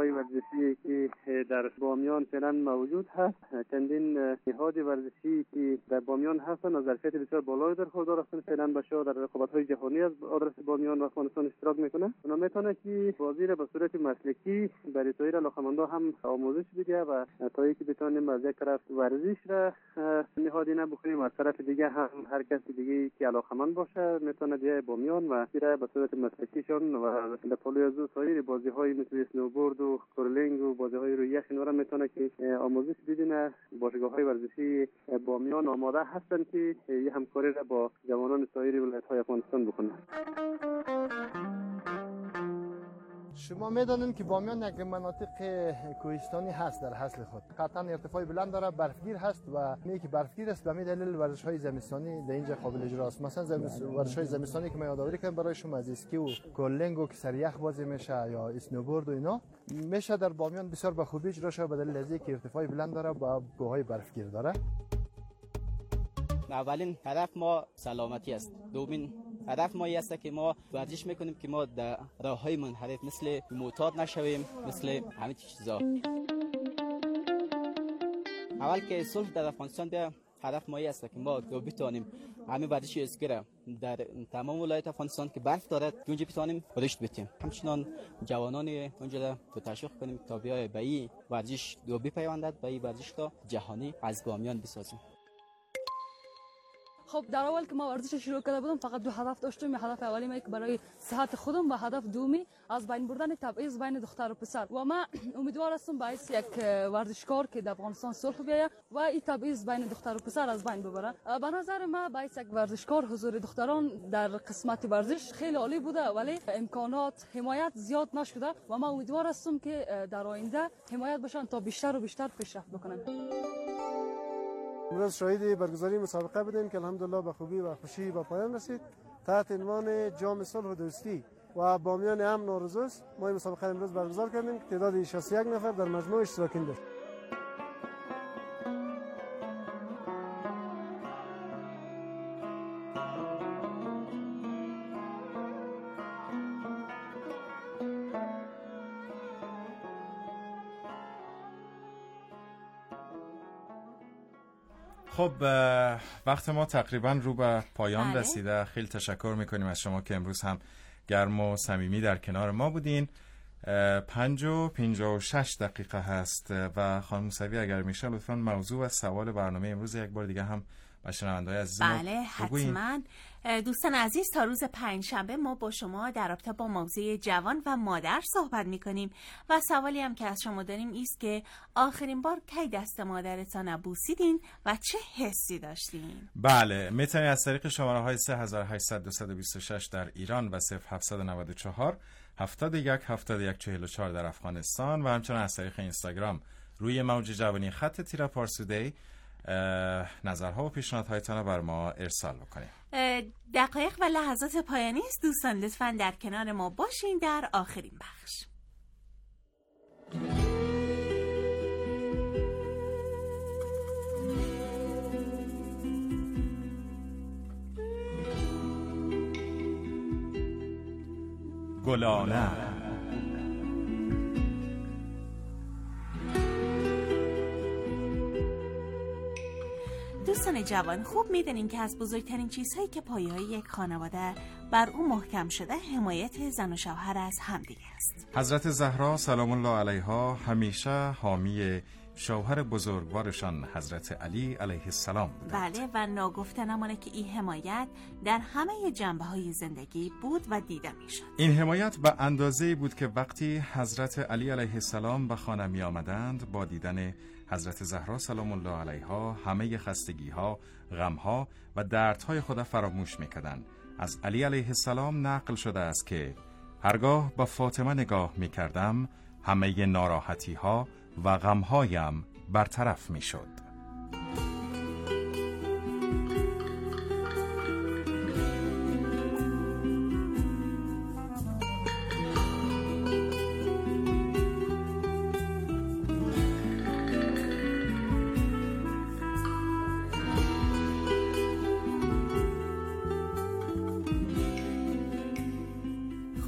باشگاه‌های ورزشی که در بامیان فعلا موجود هست. چندین نهاد ورزشی که در بامیان هستند از ظرفیت بسیار بالایی برخوردار هستند. فعلا باشگاه در رقابت‌های جهانی از آدرس بامیان و افغانستان اشتراک میکنه. اونا میتونه که بازی را به صورت مسلکی برای تایر علاقه‌مندان هم آموزش بده و تا اینکه بتونیم از یک طرف ورزش را نهادی بکنیم، از طرف دیگه هم هر کسی دیگه که علاقه‌مند باشه میتونه بیای بامیان و بیره به صورت مسلکیشون و در پالوی از سایر بازی‌های مثل اسنوبورد و کورلینگ و بازی‌های روی یخ اینا را میتونه که آموزش بدینه. باشگاه‌های ورزشی بامیان آماده هستند که این همکاری را با جوانان سایر ولایت‌های افغانستان بکنند. شما میدانید که بامیان یک مناطق کوهستانی هست در اصل خود. قطعا ارتفاع بلند داره، برفگیر هست و می که برفگیر است به دلیل ورزش‌های زمستانی در اینجا قابل اجرا است. مثلا ورزش‌های زمستانی که ما یادآوری کنم برای شما از اسکی و کورلینگ و که سر یخ بازی میشه یا اسنوبورد و اینا میشه در بامیان بسیار به خوبی اجرا شود به دلیل از اینکه ارتفاع بلند داره و کوههای برفگیر داره. اولین هدف ما سلامتی است. دومین هدف ما است که ما ورزش میکنیم که ما در راههای منحرف مثل معتاد نشویم، مثل همه چیزا. اول که صلح در افغانستان بیا، هدف ما است که ما بتوانیم همه ورزش اسکی را در تمام ولایت افغانستان که برف دارد اونجا بتوانیم رشد بدیم. همچنان جوانان اونجا را تشویق کنیم تا بیای به این ورزش دو بپیوندد، به این ورزش جهانی از بامیان بسازیم. خب در اول که ما ورزش شروع کرده بودم فقط دو هدف داشتم. هدف اولی ما که برای صحت خودم و هدف دومی از بین بردن تبعیض بین دختر و پسر و ما امیدوار هستم باعث یک ورزشکار که در افغانستان صلح بیاید و این تبعیض بین دختر و پسر از بین ببره. به نظر ما باعث یک ورزشکار حضور دختران در قسمت ورزش خیلی عالی بوده ولی امکانات حمایت زیاد نشده و ما امیدوار هستم که در آینده حمایت بشن تا بیشتر و بیشتر پیشرفت بکنن. امروز شاهد برگزاری مسابقه بودیم که الحمدلله به خوبی و خوشی به پایان رسید تحت عنوان جام صلح و دوستی و بامیان امن و آرزو است. ما این مسابقه امروز برگزار کردیم که تعداد 61 نفر در مجموع اشتراک داشت. خب وقت ما تقریبا رو به پایان رسیده. خیلی تشکر میکنیم از شما که امروز هم گرم و صمیمی در کنار ما بودین. 5:56 دقیقه هست و خانم موسوی اگر میشه لطفاً موضوع و سوال برنامه امروز یک بار دیگه هم به شنونده‌های عزیز بله حتما. دوستان عزیز تا روز پنجشنبه ما با شما در رابطه با موضوع جوان و مادر صحبت میکنیم و سوالی هم که از شما داریم است که آخرین بار کی دست مادرتان بوسیدین و چه حسی داشتین؟ بله میتونید از طریق شماره‌های 3800-226 در ایران و 0794 71 در افغانستان و همچنین از طریق اینستاگرام روی موج جوانی _ پارسودی نظرها و پیشنهادهایتان بر ما ارسال بکنید. دقایق و لحظات پایانی است دوستان، لطفاً در کنار ما باشین در آخرین بخش. گلانه دوستان جوان خوب میدونین که از بزرگترین چیزهایی که پایه‌های یک خانواده بر او محکم شده حمایت زن و شوهر از همدیگه است. حضرت زهرا سلام الله علیها همیشه حامی شوهر بزرگوارشان حضرت علی علیه السلام بودند. بله و ناگفته نمانه که این حمایت در همه جنبه‌های زندگی بود و دیده میشد. این حمایت به اندازه‌ای بود که وقتی حضرت علی علیه السلام به خانه می آمدند با دیدن حضرت زهرا سلام الله علیها همه خستگی‌ها، غم‌ها و دردهای خود فراموش می‌کردند. از علی علیه السلام نقل شده است که هرگاه با فاطمه نگاه می‌کردم همه ناراحتی‌ها و غم‌هایم برطرف می‌شد.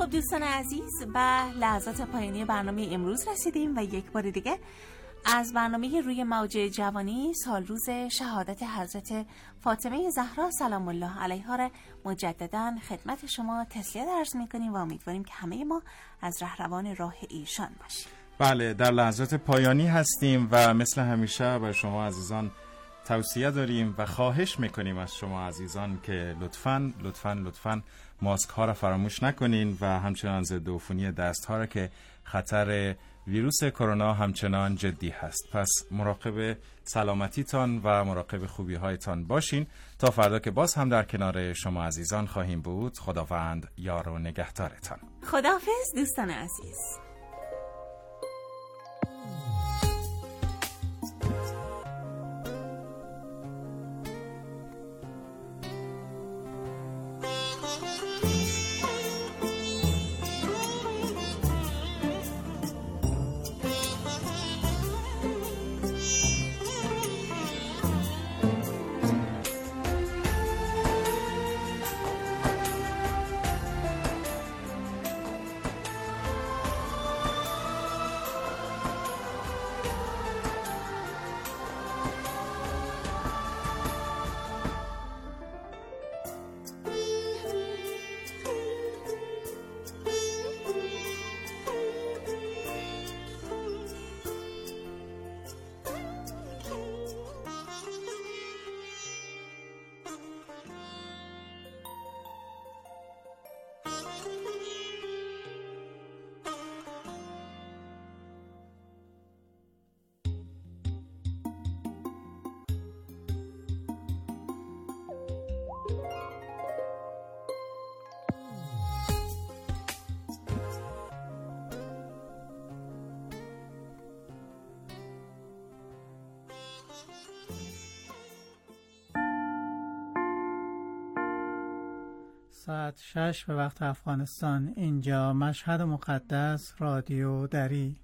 خب دوستان عزیز، به لحظات پایانی برنامه امروز رسیدیم و یک بار دیگه از برنامه روی موج جوانی سال روز شهادت حضرت فاطمه زهرا سلام الله علیها را مجددا خدمت شما تسلیت عرض می‌کنیم و امیدواریم که همه ما از رهروان راه ایشان باشیم. بله، در لحظات پایانی هستیم و مثل همیشه برای شما عزیزان توصیه داریم و خواهش میکنیم از شما عزیزان که لطفاً ماسک ها را فراموش نکنین و همچنان ضد عفونی دست ها را که خطر ویروس کرونا همچنان جدی هست. پس مراقب سلامتیتان و مراقب خوبی هایتان باشین تا فردا که باز هم در کنار شما عزیزان خواهیم بود. خداوند یار و نگهدارتان. خداحافظ دوستان عزیز. ساعت 6 به وقت افغانستان. اینجا مشهد مقدس، رادیو دری.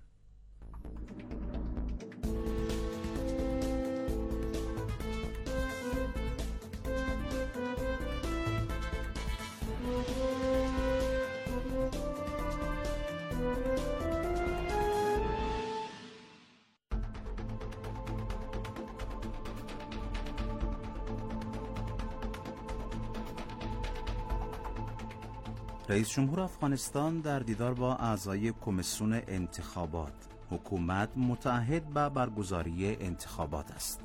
رئیس جمهور افغانستان در دیدار با اعضای کمیسیون انتخابات. حکومت متعهد به برگزاری انتخابات است.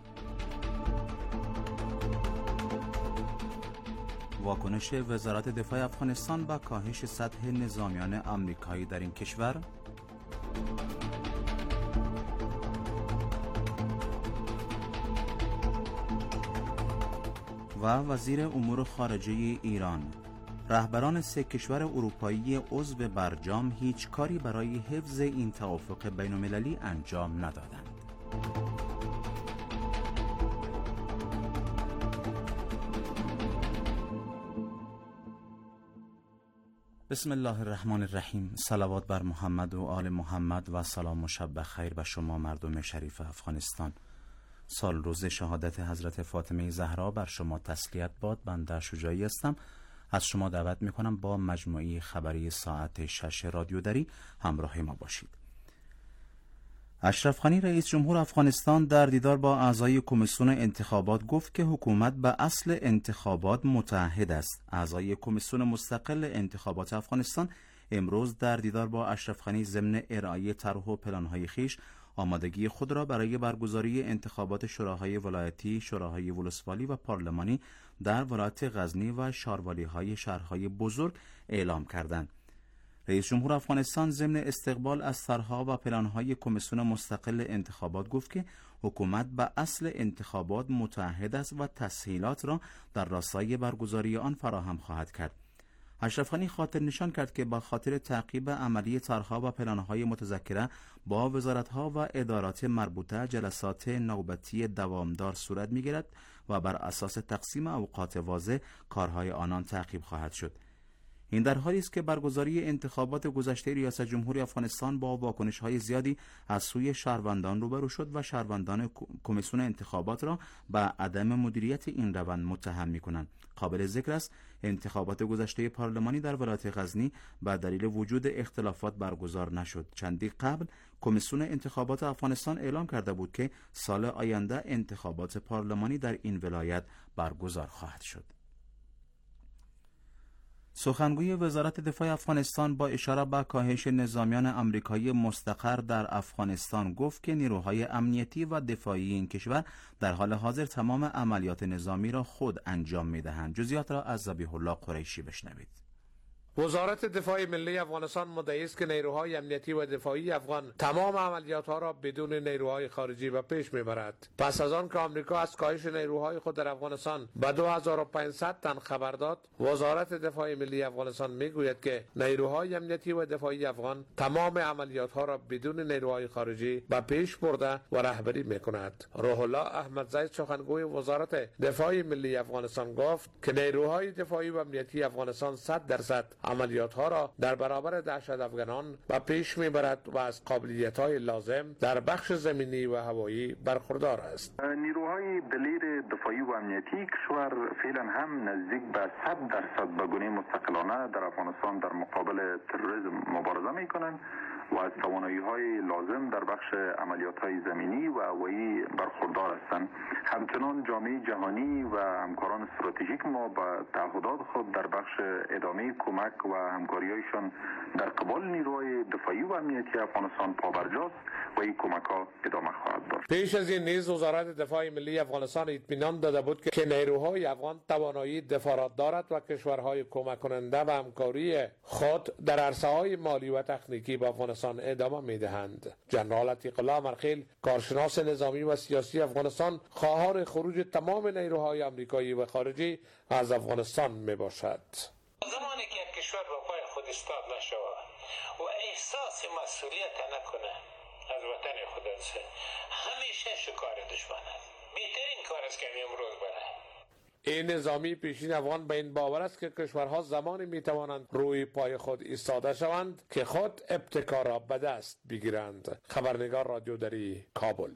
واکنش وزارت دفاع افغانستان به کاهش سطح نظامیان آمریکایی در این کشور. و وزیر امور خارجه ایران: رهبران 3 کشور اروپایی عضو برجام هیچ کاری برای حفظ این توافق بین‌المللی انجام ندادند. بسم الله الرحمن الرحیم. صلوات بر محمد و آل محمد و سلام و شب بخیر به شما مردم شریف افغانستان. سال روز شهادت حضرت فاطمه زهرا بر شما تسلیت باد. بنده شجاعی هستم. از شما دعوت میکنم با مجموعه خبری ساعت 6 رادیو دری همراه ما باشید. اشرف غنی رئیس جمهور افغانستان در دیدار با اعضای کمیسیون انتخابات گفت که حکومت به اصل انتخابات متعهد است. اعضای کمیسیون مستقل انتخابات افغانستان امروز در دیدار با اشرف غنی ضمن ارائه طرح و پلان‌های خویش آمادگی خود را برای برگزاری انتخابات شوراهای ولایتی، شوراهای ولسوالی و پارلمانی در ولایت غزنی و شاروالی‌های شهرهای بزرگ اعلام کردند. رئیس جمهور افغانستان ضمن استقبال از طرح‌ها و پلان‌های کمیسیون مستقل انتخابات گفت که حکومت به اصل انتخابات متعهد است و تسهیلات را در راستای برگزاری آن فراهم خواهد کرد. اشرف غنی خاطر نشان کرد که با خاطر تعقیب عملی طرح‌ها و پلان‌های متذکره با وزارت‌ها و ادارات مربوطه جلسات نوبتی دوامدار صورت می‌گیرد و بر اساس تقسیم اوقات واضح کارهای آنان تعقیب خواهد شد. این در حالی است که برگزاری انتخابات گذشته ریاست جمهوری افغانستان با واکنش‌های زیادی از سوی شهروندان روبرو شد و شهروندان کمیسیون انتخابات را به عدم مدیریت این روند متهم می‌کنند. قابل ذکر است انتخابات گذشته پارلمانی در ولایت غزنی به دلیل وجود اختلافات برگزار نشد. چندی قبل کمیسیون انتخابات افغانستان اعلام کرده بود که سال آینده انتخابات پارلمانی در این ولایت برگزار خواهد شد. سخنگوی وزارت دفاع افغانستان با اشاره به کاهش نظامیان آمریکایی مستقر در افغانستان گفت که نیروهای امنیتی و دفاعی این کشور در حال حاضر تمام عملیات نظامی را خود انجام می‌دهند. جزئیات را از ذبیح الله قریشی بشنوید. وزارت دفاع ملی افغانستان مدعی است که نیروهای امنیتی و دفاعی افغان تمام عملیاتها را بدون نیروهای خارجی به پیش میبرد. پس از آن که آمریکا از کاهش نیروهای خود در افغانستان به 2500 تن خبر داد، وزارت دفاع ملی افغانستان میگوید که نیروهای امنیتی و دفاعی افغان تمام عملیاتها را بدون نیروهای خارجی به پیش برده و رهبری میکند. روح الله احمدزی سخنگوی وزارت دفاع ملی افغانستان گفت که نیروهای دفاعی و امنیتی افغانستان 100% عملیاتها را در برابر دهشت افغانان و پیش میبرد و از قابلیت‌های لازم در بخش زمینی و هوایی برخوردار است. نیروهای دلیر دفاعی و امنیتی کشور فعلا هم نزدیک به 100% به گونه مستقلانه در افغانستان در مقابل تروریسم مبارزه میکنند و از توانایی‌های لازم در بخش عملیات‌های زمینی و هوایی برخوردار هستند. همچنان جامعه جهانی و همکاران استراتژیک ما با تعهدات خود در بخش ادامه کمک و همکاری‌هایشان در قبال نیروهای دفاعی و امنیتی افغانستان پابرجاست و این کمک‌ها ادامه خواهد داشت. پیش از این نیز وزارت دفاع ملی افغانستان اطمینان داده بود که نیروهای افغان توانایی دفاع دارد و کشورهای کمک کننده و همکاری خود در عرصه‌های مالی و تکنیکی با افغانستان ادامه می‌دهند. جنرال عتیق الله مرخیل، کارشناس نظامی و سیاسی افغانستان، خواهان خروج تمام نیروهای آمریکایی و خارجی از افغانستان میباشد. زمانی که کشور با پای خود ایستاد نشود و احساس مسئولیت نکنه از وطن خود، همیشه شکار دشمن است. بهترین کار است که امروز بره. این نظامی پیشین افغان به این باور است که کشورها زمانی میتوانند روی پای خود ایستاده شوند که خود ابتکار را به دست بگیرند. خبرنگار رادیو دری، کابل.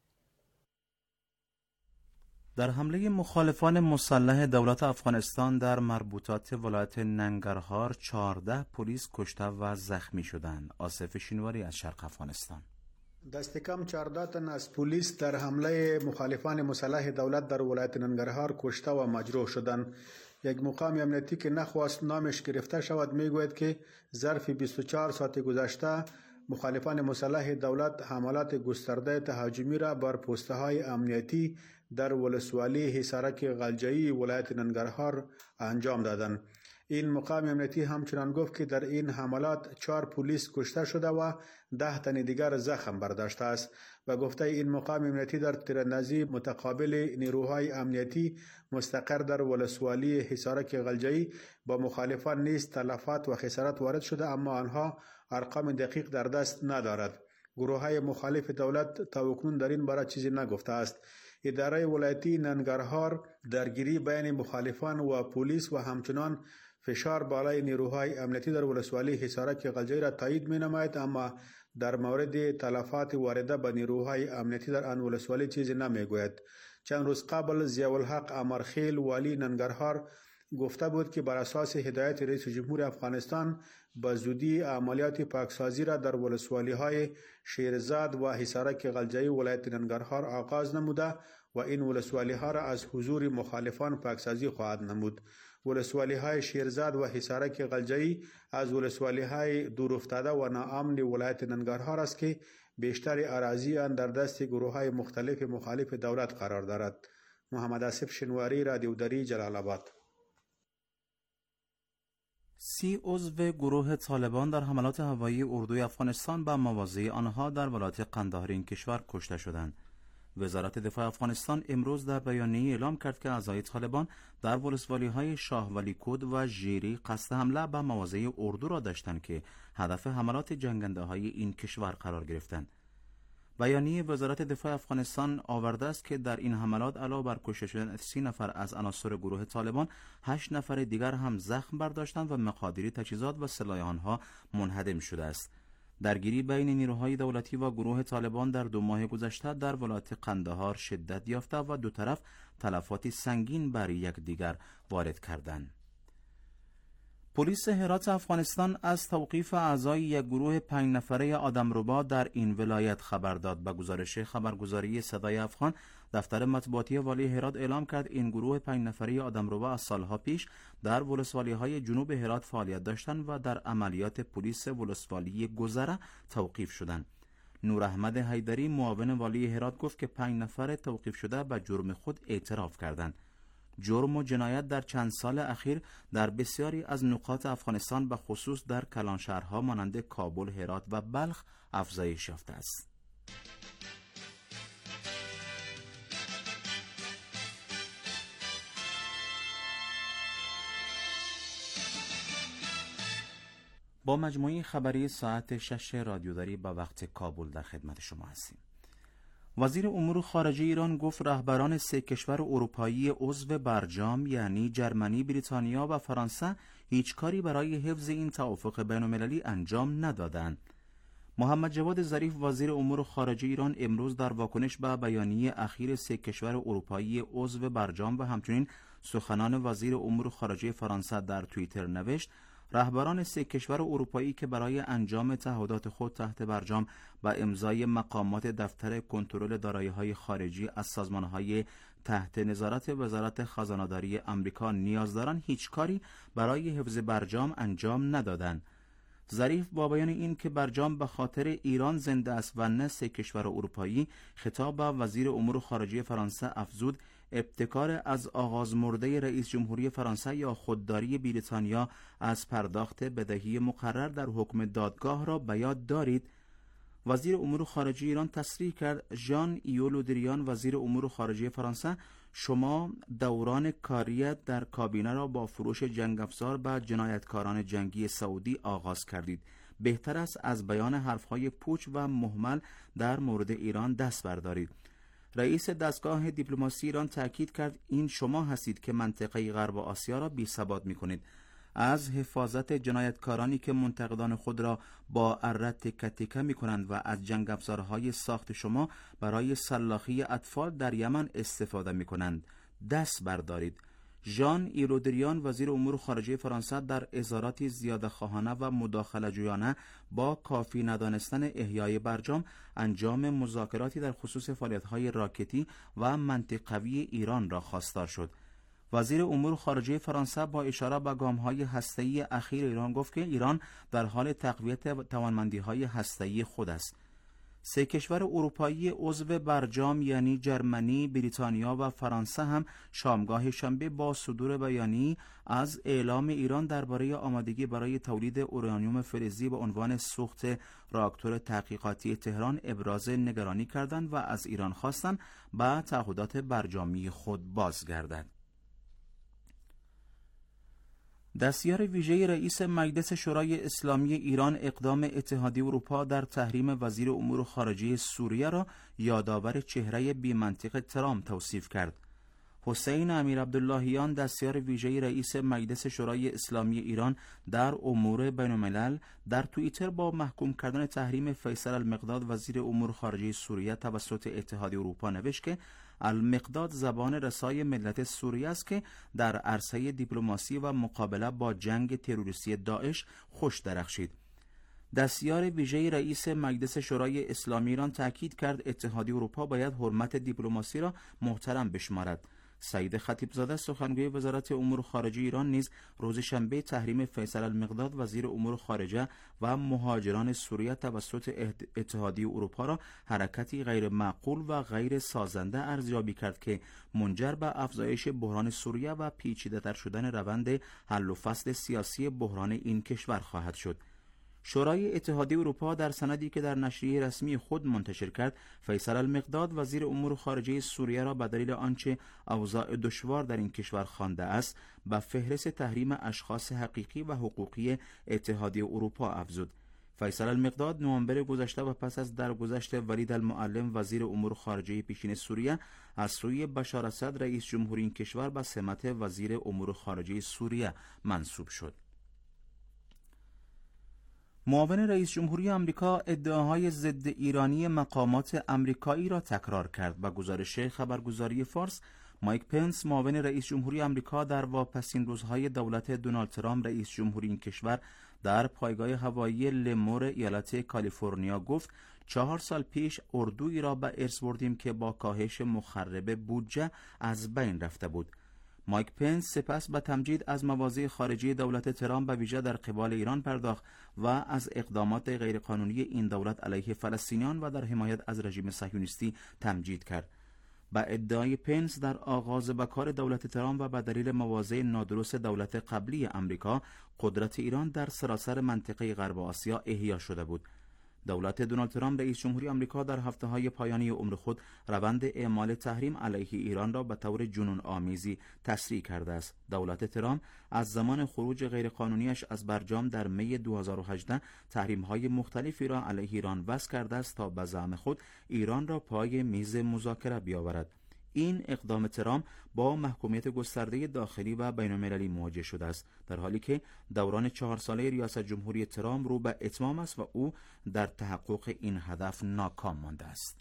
در حمله مخالفان مسلح دولت افغانستان در مربوطات ولایت ننگرهار 14 پلیس کشته و زخمی شدند. آصف شینواری از شرق افغانستان. دست کم 14 تن از پلیس در حمله مخالفان مسلح دولت در ولایت ننگرهار کشته و مجروح شدند. یک مقام امنیتی که نخواست نامش گرفته شود میگوید که ظرف 24 ساعت گذشته مخالفان مسلح دولت حملات گسترده تهاجمی را بر پست‌های امنیتی در ولسوالی حصارک غلجایی ولایت ننگرهار انجام دادند. این مقام امنیتی همچنان گفت که در این حملات 4 پلیس کشته شده و 10 تن دیگر زخم برداشته است و گفته این مقام امنیتی در تیراندازی متقابل نیروهای امنیتی مستقر در ولسوالی حصارک غلجایی با مخالفان نیز تلفات و خسارات وارد شده، اما آنها ارقام دقیق در دست ندارد. گروه‌های مخالف دولت تاکنون در این باره چیزی نگفته است. اداره ولایتی ننگرهار درگیری بین مخالفان و پلیس و همچنان فشار بالای نیروهای امنیتی در ولسوالی حصارک غلجایی را تایید می‌نماید، اما در مورد تلفات وارده به نیروهای امنیتی در آن ولسوالی چیزی نمیگوید. چند روز قبل ضیاءالحق امرخیل والی ننگرهار گفته بود که بر اساس هدایت رئیس جمهور افغانستان به زودی عملیات پاکسازی را در ولسوالی‌های شیرزاد و حصارک غلجایی ولایت ننگرهار آغاز نموده و این ولسوالی‌ها را از حضور مخالفان پاکسازی خواهد نمود. ولسوالی‌های شیرزاد و حصارک غلجایی از ولسوالی‌های دورافتاده و ناامن ولایت ننگرهار است که بیشتر اراضی آن در دست گروه‌های مختلف مخالف دولت قرار دارد. محمد آصف شینواری، رادیو دری، جلال آباد. 30 عضو گروه طالبان در حملات هوایی اردوی افغانستان به مواضع آنها در ولایت قندهار این کشور کشته شدند. وزارت دفاع افغانستان امروز در بیانیه اعلام کرد که اعضای طالبان در ولسوالی‌های شاه ولی کود و ژیری قصد حمله به مواضع اردو را داشتند که هدف حملات جنگنده‌های این کشور قرار گرفتند. بیانیه وزارت دفاع افغانستان آورده است که در این حملات علاوه بر کشته شدن 30 نفر از عناصر گروه طالبان، 8 نفر دیگر هم زخم برداشتند و مقادیر تجهیزات و سلاح آنها منهدم شده است. درگیری بین نیروهای دولتی و گروه طالبان در 2 ماه گذشته در ولایت قندهار شدت یافته و دو طرف تلفات سنگین بر یکدیگر وارد کردند. پلیس هرات افغانستان از توقیف اعضای یک گروه 5 نفره آدمربا در این ولایت خبر داد. به گزارش خبرگزاری صدای افغان، دفتر مطبوعاتی والی هرات اعلام کرد این گروه 5 نفره آدمربا از سالها پیش در ولسوالی‌های جنوب هرات فعالیت داشتند و در عملیات پلیس ولسوالی گذره توقیف شدند. نور احمد حیدری معاون والی هرات گفت که 5 نفر توقیف شده به جرم خود اعتراف کردند. جرم و جنایت در چند سال اخیر در بسیاری از نقاط افغانستان به خصوص در کلانشهرها مانند کابل، هرات و بلخ افزایش یافته است. با مجموعه خبری ساعت 6 رادیوداری به وقت کابل در خدمت شما هستیم. وزیر امور خارجه ایران گفت رهبران 3 کشور اروپایی عضو برجام یعنی جرمنی، بریتانیا و فرانسه هیچ کاری برای حفظ این توافق بین‌المللی انجام ندادند. محمد جواد ظریف وزیر امور خارجه ایران امروز در واکنش به بیانیه اخیر 3 کشور اروپایی عضو برجام و همچنین سخنان وزیر امور خارجه فرانسه در توییتر نوشت رهبران 3 کشور اروپایی که برای انجام تعهدات خود تحت برجام و امضای مقامات دفتر کنترل دارایی‌های خارجی از سازمان‌های تحت نظارت وزارت خزانه‌داری آمریکا نیاز دارند هیچ کاری برای حفظ برجام انجام ندادند. ظریف با بیان این که برجام به خاطر ایران زنده است و نه 3 کشور اروپایی، خطاب به وزیر امور خارجه فرانسه افزود ابتکار از آغاز مرده رئیس جمهوری فرانسه یا خودداری بریتانیا از پرداخت بدهی مقرر در حکم دادگاه را به یاد دارید. وزیر امور خارجه ایران تصریح کرد ژان یول لو دریان وزیر امور خارجه فرانسه شما دوران کاریت در کابینه را با فروش جنگ افزار به جنایتکاران جنگی سعودی آغاز کردید. بهتر است از بیان حرفهای پوچ و مهمل در مورد ایران دست بردارید. رئیس دستگاه دیپلماسی ایران تاکید کرد این شما هستید که منطقه غرب آسیا را بی‌ثبات می‌کنید. از حفاظت جنایتکارانی که منتقدان خود را با اره تکه تکه می‌کنند و از جنگ افزارهای ساخت شما برای سلاخی اطفال در یمن استفاده می‌کنند دست بردارید. ژان یول لو دریان وزیر امور خارجه فرانسه در اظهاراتی زیاده‌خواهانه و مداخله‌جویانه با کافی ندانستن احیای برجام انجام مذاکراتی در خصوص فعالیت‌های راکتی و منطقوی ایران را خواستار شد. وزیر امور خارجه فرانسه با اشاره به گام‌های هسته‌ای اخیر ایران گفت که ایران در حال تقویت توانمندی‌های هسته‌ای خود است. 3 کشور اروپایی عضو برجام یعنی جرمنی، بریتانیا و فرانسه هم شامگاه شنبه با صدور بیانیه‌ای از اعلام ایران درباره آمادگی برای تولید اورانیوم فلزی به عنوان سوخت راکتور تحقیقاتی تهران ابراز نگرانی کردند و از ایران خواستند به تعهدات برجامی خود بازگردد. دستیار ویژه رئیس مجلس شورای اسلامی ایران اقدام اتحادیه اروپا در تحریم وزیر امور خارجه سوریه را یادآور چهره بی‌منطق ترامپ توصیف کرد. حسین امیر عبداللهیان دستیار ویژه رئیس مجلس شورای اسلامی ایران در امور بین‌الملل در توییتر با محکوم کردن تحریم فیصل المقداد وزیر امور خارجه سوریه توسط اتحادیه اروپا نوشت که المقداد زبان رسای ملت سوریه است که در عرصه دیپلماسی و مقابله با جنگ تروریستی داعش خوش درخشید. دستیار ویژه رئیس مجلس شورای اسلامی ایران تاکید کرد اتحادیه اروپا باید حرمت دیپلماسی را محترم بشمارد. سعید خطیبزاده سخنگوی وزارت امور خارجه ایران نیز روز شنبه تحریم فیصل المقداد وزیر امور خارجه و مهاجران سوریه توسط اتحادیه اروپا را حرکتی غیر معقول و غیر سازنده ارزیابی کرد که منجر به افزایش بحران سوریه و پیچیده‌تر شدن روند حل و فصل سیاسی بحران این کشور خواهد شد. شورای اتحادیه اروپا در سندی که در نشریه رسمی خود منتشر کرد، فیصل المقداد وزیر امور خارجه سوریه را به دلیل آنچه اوضاع دشوار در این کشور خوانده است، به فهرست تحریم اشخاص حقیقی و حقوقی اتحادیه اروپا افزود. فیصل المقداد نوامبر گذشته و پس از درگذشت ولید المعلم وزیر امور خارجه پیشین سوریه از سوی بشار اسد رئیس جمهوری این کشور به سمت وزیر امور خارجه سوریه منصوب شد. معاون رئیس جمهوری آمریکا ادعاهای ضد ایرانی مقامات آمریکایی را تکرار کرد. با گزارش خبرگزاری فارس، مایک پنس معاون رئیس جمهوری آمریکا در واپسین روزهای دولت دونالد ترامپ رئیس جمهوری این کشور در پایگاه هوایی لمور ایالت کالیفرنیا گفت 4 سال پیش اردویی را به ارث بردیم که با کاهش مخرب بودجه از بین رفته بود. مایک پنس سپس به تمجید از مواضع خارجی دولت ترامپ به ویژه در قبال ایران پرداخت و از اقدامات غیرقانونی این دولت علیه فلسطینیان و در حمایت از رژیم صهیونیستی تمجید کرد. با ادعای پنس در آغاز به کار دولت ترامپ و به دلیل مواضع نادرست دولت قبلی امریکا، قدرت ایران در سراسر منطقه غرب آسیا احیا شده بود. دولت دونالد ترامپ رئیس جمهوری آمریکا در هفته‌های پایانی عمر خود روند اعمال تحریم علیه ایران را به طور جنون آمیزی تسریع کرده است. دولت ترامپ از زمان خروج غیرقانونیش از برجام در می 2018 تحریم‌های مختلفی را علیه ایران وضع کرده است تا به زعم خود ایران را پای میز مذاکره بیاورد. این اقدام ترامپ با محکومیت گسترده داخلی و بین‌المللی مواجه شده است، در حالی که دوران 4 ساله ریاست جمهوری ترامپ رو به اتمام است و او در تحقق این هدف ناکام مانده است.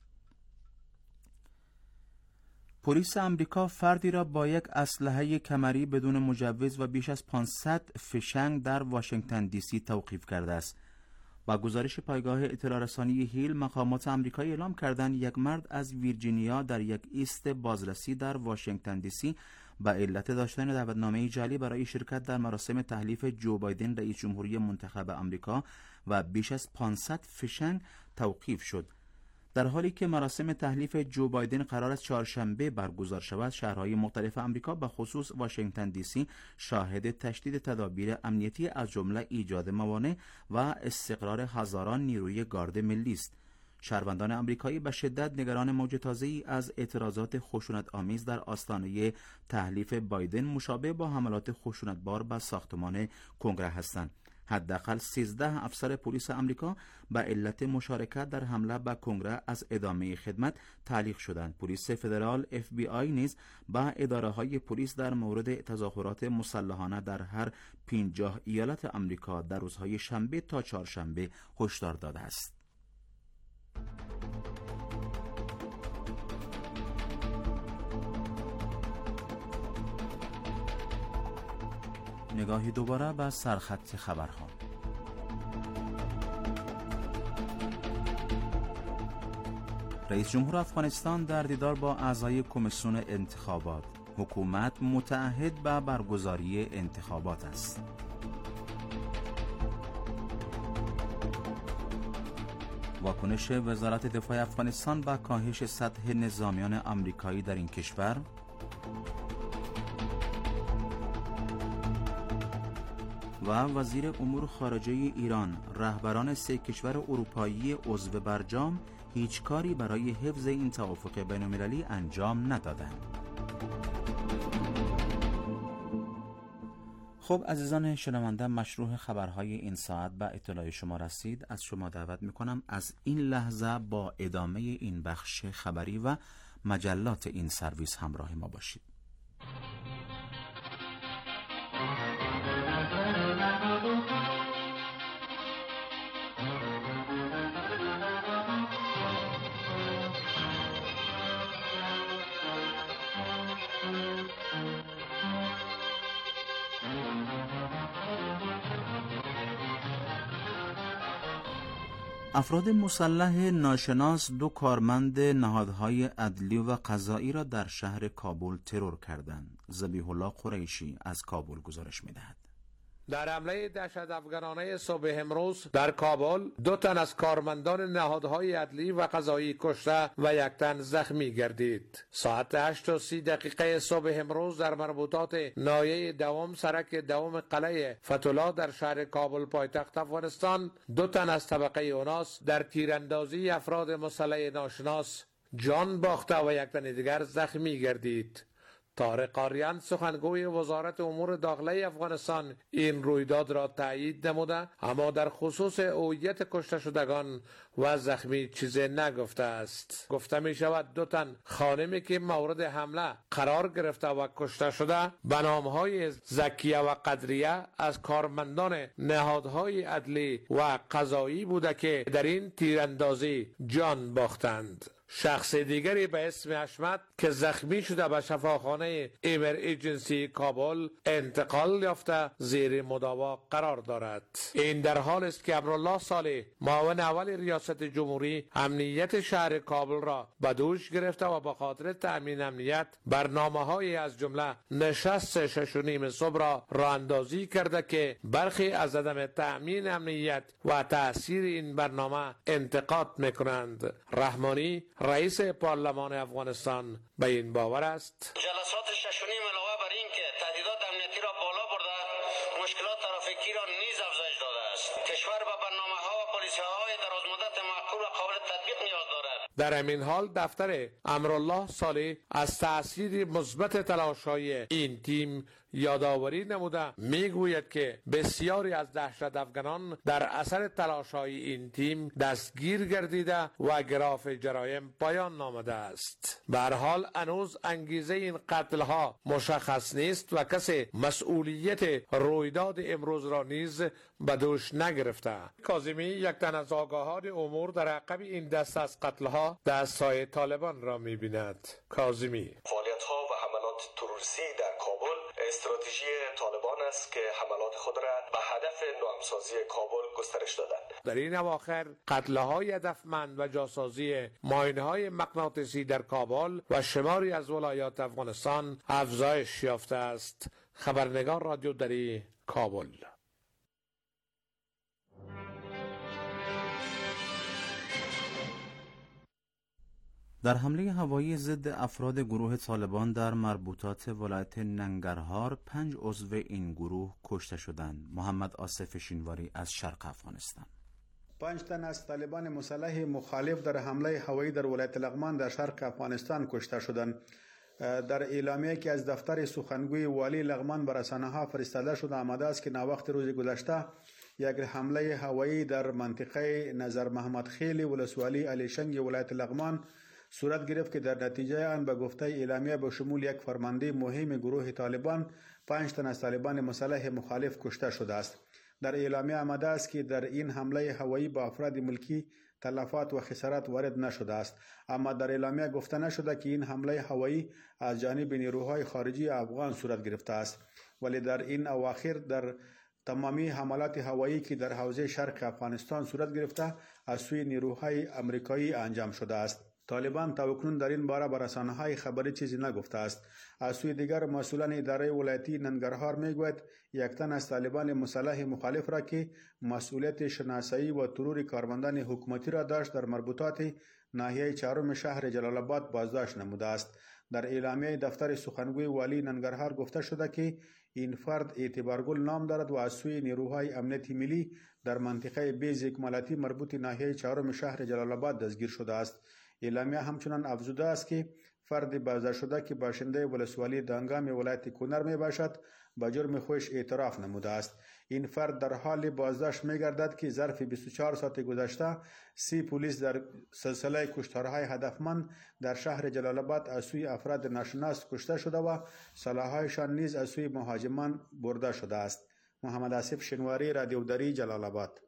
پلیس آمریکا فردی را با یک اسلحه کمری بدون مجوز و بیش از 500 فشنگ در واشنگتن دی سی توقیف کرده است. با گزارش پایگاه اطلاع رسانی هیل، مقامات آمریکایی اعلام کردند یک مرد از ویرجینیا در یک ایست بازرسی در واشنگتن دی سی با علت داشتن دعوتنامه جعلی برای شرکت در مراسم تحلیف جو بایدن رئیس جمهوری منتخب آمریکا و بیش از 500 فشنگ توقیف شد. در حالی که مراسم تحلیف جو بایدن قرار است چهارشنبه برگزار شود، شهرهای مختلف آمریکا به خصوص واشنگتن دی سی شاهد تشدید تدابیر امنیتی از جمله ایجاد موانع و استقرار هزاران نیروی گارد ملی است. شهروندان آمریکایی به شدت نگران موج تازه‌ای از اعتراضات خشونت‌آمیز در آستانه تحلیف بایدن مشابه با حملات خشونتبار به ساختمان کنگره هستند. حداقل 13 افسر پلیس آمریکا به علت مشارکت در حمله به کنگره از ادامه خدمت تعلیق شدند. پلیس فدرال FBI نیز به اداره‌های پلیس در مورد تظاهرات مسلحانه در هر 50 ایالت آمریکا در روزهای شنبه تا چهارشنبه هشدار داده است. نگاهی دوباره به سرخط خبرها. رئیس جمهور افغانستان در دیدار با اعضای کمیسیون انتخابات. حکومت متعهد به برگزاری انتخابات است. واکنش وزارت دفاع افغانستان به کاهش سطح نظامیان آمریکایی در این کشور. و وزیر امور خارجه ایران: رهبران 3 کشور اروپایی عضو برجام هیچ کاری برای حفظ این توافق بین‌المللی انجام ندادند. خب عزیزان شنونده، مشروع خبرهای این ساعت به اطلاع شما رسید. از شما دعوت میکنم از این لحظه با ادامه این بخش خبری و مجلات این سرویس همراه ما باشید. افراد مسلح ناشناس 2 کارمند نهادهای عدلی و قضایی را در شهر کابل ترور کردند. ذبیح الله قریشی از کابل گزارش می‌دهد. در حمله دهشت‌افکنانه صبح امروز در کابل 2 تن از کارمندان نهادهای عدلی و قضایی کشته و 1 تن زخمی گردید. ساعت 8:30 صبح امروز در مربوطات ناحیه دوم سرک دوم قلعه فتولا در شهر کابل پایتخت افغانستان 2 تن از طبقه اوناس در تیراندازی افراد مسلح ناشناس جان باخته و 1 تن دیگر زخمی گردید. طارق آریان سخنگوی وزارت امور داخلی افغانستان این رویداد را تایید نموده، اما در خصوص هویت کشته شدگان و زخمی چیزی نگفته است. گفته می شود 2 تن خانمی که مورد حمله قرار گرفته و کشته شده به نامهای زکیه و قدریه از کارمندان نهادهای عدلی و قضایی بوده که در این تیراندازی جان باختند. شخص دیگری به اسم حشمت که زخمی شده به شفاخانه ایمر ایجنسی کابل انتقال یافته زیر مداوا قرار دارد. این در حال است که امرالله صالح معاون اول ریاست جمهوری امنیت شهر کابل را به دوش گرفته و به خاطر تأمین امنیت برنامه‌های از جمله نشست 6:30 صبح را راه اندازی کرده که برخی از عدم تأمین امنیت و تأثیر این برنامه انتقاد می‌کنند. رحمانی رئیس پارلمان افغانستان به این باور است جلسات 6:30 علاوه بر این که تهدیدات امنیتی را بالا برده، مشکلات ترافیکی را نیز افزایش داده است. کشور به برنامه‌ها و پالیسی‌های درازمدت معقول و قابل تطبیق نیاز دارد. در همین حال دفتر امرالله صالح از تأثیر مثبت تلاش‌های این تیم یادآوری نموده میگوید که بسیاری از دهشت افغانان در اثر تلاش‌های این تیم دستگیر گردیده و گراف جرایم پایان نامده است. به هر حال هنوز انگیزه این قتل‌ها مشخص نیست و کسی مسئولیت رویداد امروز را نیز به دوش نگرفته. کاظمی یک تن از آگاهان امور در عقب این دست از قتل‌ها دست‌های طالبان را می‌بیند. کاظمی: فعالیت‌ها و حملات تروریستی در کابل استراتژی طالبان است که حملات خود را به هدف ناامن‌سازی کابل گسترش دادند. در این اواخر قتل‌های هدفمند و جاسازی ماینه‌های مغناطیسی در کابل و شماری از ولایات افغانستان افزایش یافته است. خبرنگار رادیو دری، کابل. در حمله هوایی ضد افراد گروه طالبان در مربوطات ولایت ننگرهار 5 عضو این گروه کشته شدند. محمد آصف شینواری از شرق افغانستان. 5 تن از طالبان مسلح مخالف در حمله هوایی در ولایت لغمان در شرق افغانستان کشته شدند. در اعلامیه که از دفتر سخنگوی والی لغمان به رسانه‌ها فرستاده شده آمده است که ناوقت روز گذشته یک حمله هوایی در منطقه نظر محمد خیلی ولسوالی علیشنگ ولایت لغمان صورت گرفت که در نتیجه آن به گفته اعلامیه به شمول یک فرمانده مهم گروه طالبان 5 تن از طالبان مسلح مخالف کشته شده است. در اعلامیه آمده است که در این حمله هوایی به افراد ملکی تلفات و خسارات وارد نشده است، اما در اعلامیه گفته نشده که این حمله هوایی از جانب نیروهای خارجی افغان صورت گرفته است، ولی در این اواخر در تمامی حملات هوایی که در حوزه شرق افغانستان صورت گرفته از سوی نیروهای آمریکایی انجام شده است. طالبان تاکنون در این باره به رسانه‌های خبری چیزی نگفته است. از سوی دیگر مسئولان اداره ولایتی ننگرهار میگوید یک تن از طالبان مسلح مخالف را که مسئولیت شناسایی و ترور کارمندان حکومتی را داشت در مربوطات ناحیه 4 شهر جلال آباد بازداشت نموده است. در اعلامیه دفتر سخنگوی والی ننگرهار گفته شده که این فرد اعتبارگل نام دارد و از سوی نیروهای امنیتی ملی در منطقه بیز اکمالاتی مربوط ناحیه 4 شهر جلال آباد دستگیر شده است. اعلامیه همچنان افزوده است که فرد بازداشت شده که باشنده ولسوالی دانگام ولایت کنر می باشد با جرم خودش اعتراف نموده است. این فرد در حال بازداشت می گردد که ظرف 24 ساعت گذشته 30 پلیس در سلسله کشتارهای هدفمند در شهر جلال آباد از سوی افراد ناشناس کشته شده و سلاح‌هایشان نیز از سوی مهاجمان برده شده است. محمد آصف شینواری، رادیو دری، جلال آباد.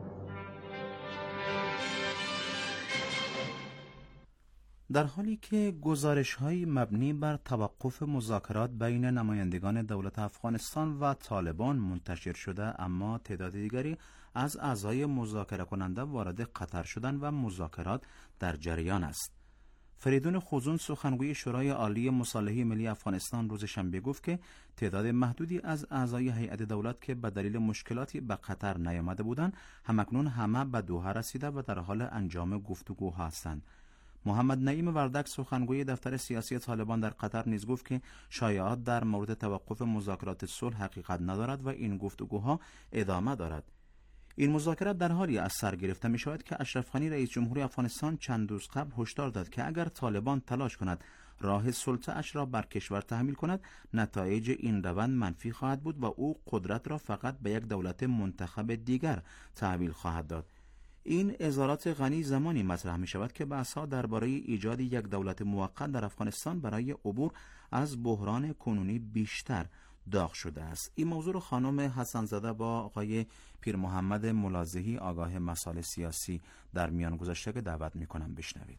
در حالی که گزارش‌های مبنی بر توقف مذاکرات بین نمایندگان دولت افغانستان و طالبان منتشر شده، اما تعداد دیگری از اعضای مذاکره کننده وارد قطر شدند و مذاکرات در جریان است. فریدون خوزون، سخنگوی شورای عالی مصالحه ملی افغانستان، روز شنبه گفت که تعداد محدودی از اعضای هیئت دولت که به دلیل مشکلاتی به قطر نیامده بودند، همکنون همه به دوحه رسیده و در حال انجام گفتگوها هستند. محمد نعیم وردک، سخنگوی دفتر سیاسی طالبان در قطر، نیز گفت که شایعات در مورد توقف مذاکرات صلح حقیقت ندارد و این گفتگوها ادامه دارد. این مذاکرات در حالی از سر گرفته می شود که اشرف غنی رئیس جمهوری افغانستان چند روز قبل هشدار داد که اگر طالبان تلاش کند راه سلطه اش را بر کشور تحمیل کند، نتایج این روند منفی خواهد بود و او قدرت را فقط به یک دولت منتخب دیگر تحویل خواهد داد. این اظهارات غنی زمانی مطرح می شود که بحث‌ها درباره ایجاد یک دولت موقت در افغانستان برای عبور از بحران کنونی بیشتر داغ شده است. این موضوع رو خانم حسن زاده با آقای پیر محمد ملاذحی آگاه مسائل سیاسی در میان گذاشته که دعوت می کنم بشنوید.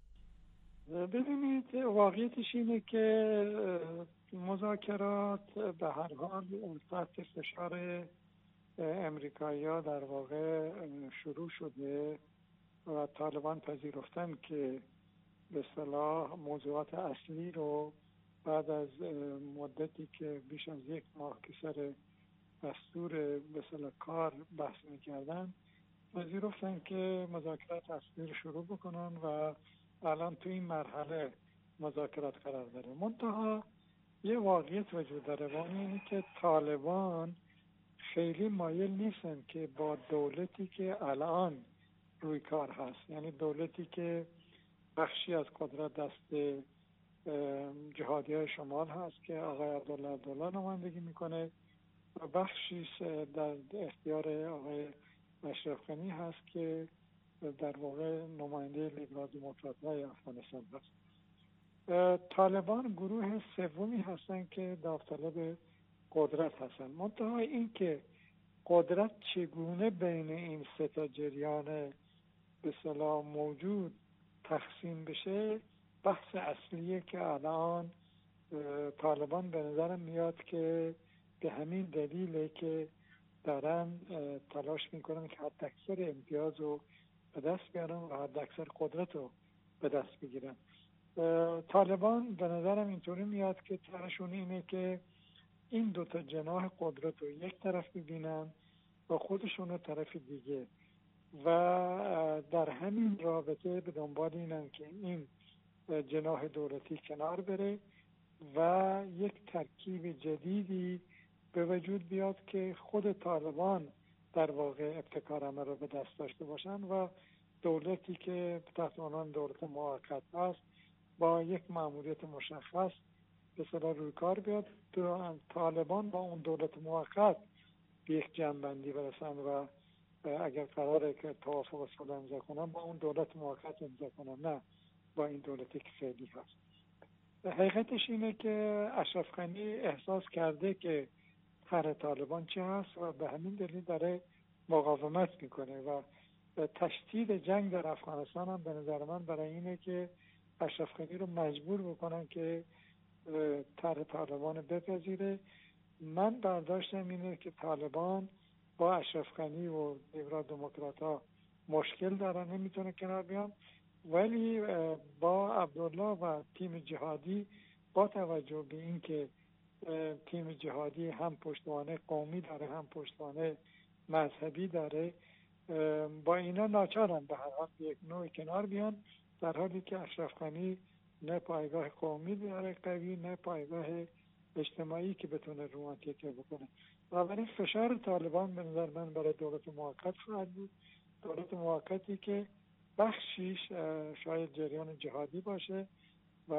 ببینید، واقعیتش اینه که مذاکرات به هر حال تحت فشار امریکایی‌ها در واقع شروع شده و طالبان پذیرفتن که به اصطلاح موضوعات اصلی رو بعد از مدتی که بیش از یک ماه که سر دستور به اصطلاح کار بحث می‌کردن، پذیرفتن که مذاکرات اصلی رو شروع بکنن و الان تو این مرحله مذاکرات قرار داره. منتها یه واقعیت وجود داره و اینه که طالبان خیلی مایل نیستن که با دولتی که الان روی کار هست، یعنی دولتی که بخشی از قدرت دست جهادی های شمال هست که آقای عبدالله نمایندگی میکنه و بخشی در اختیار آقای اشرف غنی هست که در واقع نماینده لیبرال دموکرات های افغانستان هست. طالبان گروه سومی هستن که داوطلب قدرت هستن. منتها این که قدرت چگونه بین این سه تا جریان به اصطلاح موجود تقسیم بشه بحث اصلیه که الان طالبان به نظرم میاد که به همین دلیله که دارن تلاش میکنن که حد اکثر امتیاز رو به دست بیارن و حد اکثر قدرت رو به دست بگیرن. طالبان به نظرم اینطوری میاد که ترشون اینه که این دوتا جناح قدرت رو یک طرف ببینن و خودشون رو طرف دیگه و در همین رابطه به دنبال اینن که این جناح دولتی کنار بره و یک ترکیب جدیدی به وجود بیاد که خود طالبان در واقع ابتکار عمل رو به دست داشته باشن و دولتی که تحت عنوان دولت موقت است با یک مأموریت مشخص به اصطلاح روی کار بیاد. طالبان با اون دولت موقت به یک جمع‌بندی برسن و اگر قراره که توافق صلح امضا کنن با اون دولت موقت امضا کنن، نه با این دولتی که فعلی هست. حقیقتش اینه که اشرف غنی احساس کرده که طرح طالبان چه هست و به همین دلیل داره مقاومت میکنه و تشدید جنگ در افغانستان هم به نظر من برای اینه که اشرف غنی رو مجبور بکنن که طرح طالبان بپذیره. من برداشتم اینه که طالبان با اشرف غنی و لیبرال دموکرات ها مشکل دارن، نمیتونه کنار بیان، ولی با عبدالله و تیم جهادی با توجه به اینکه تیم جهادی هم پشتوانه قومی داره هم پشتوانه مذهبی داره، با اینا ناچارن به هر حال یک نوع کنار بیان، در حالی که اشرف غنی نه پایگاه قومی داره قوی نه پایگاه اجتماعی که بتونه رومانتیکه بکنه. بنابراین فشار طالبان به نظر من برای دولت موقت خواهد بود، دولت موقتی که بخشیش شاید جریان جهادی باشه و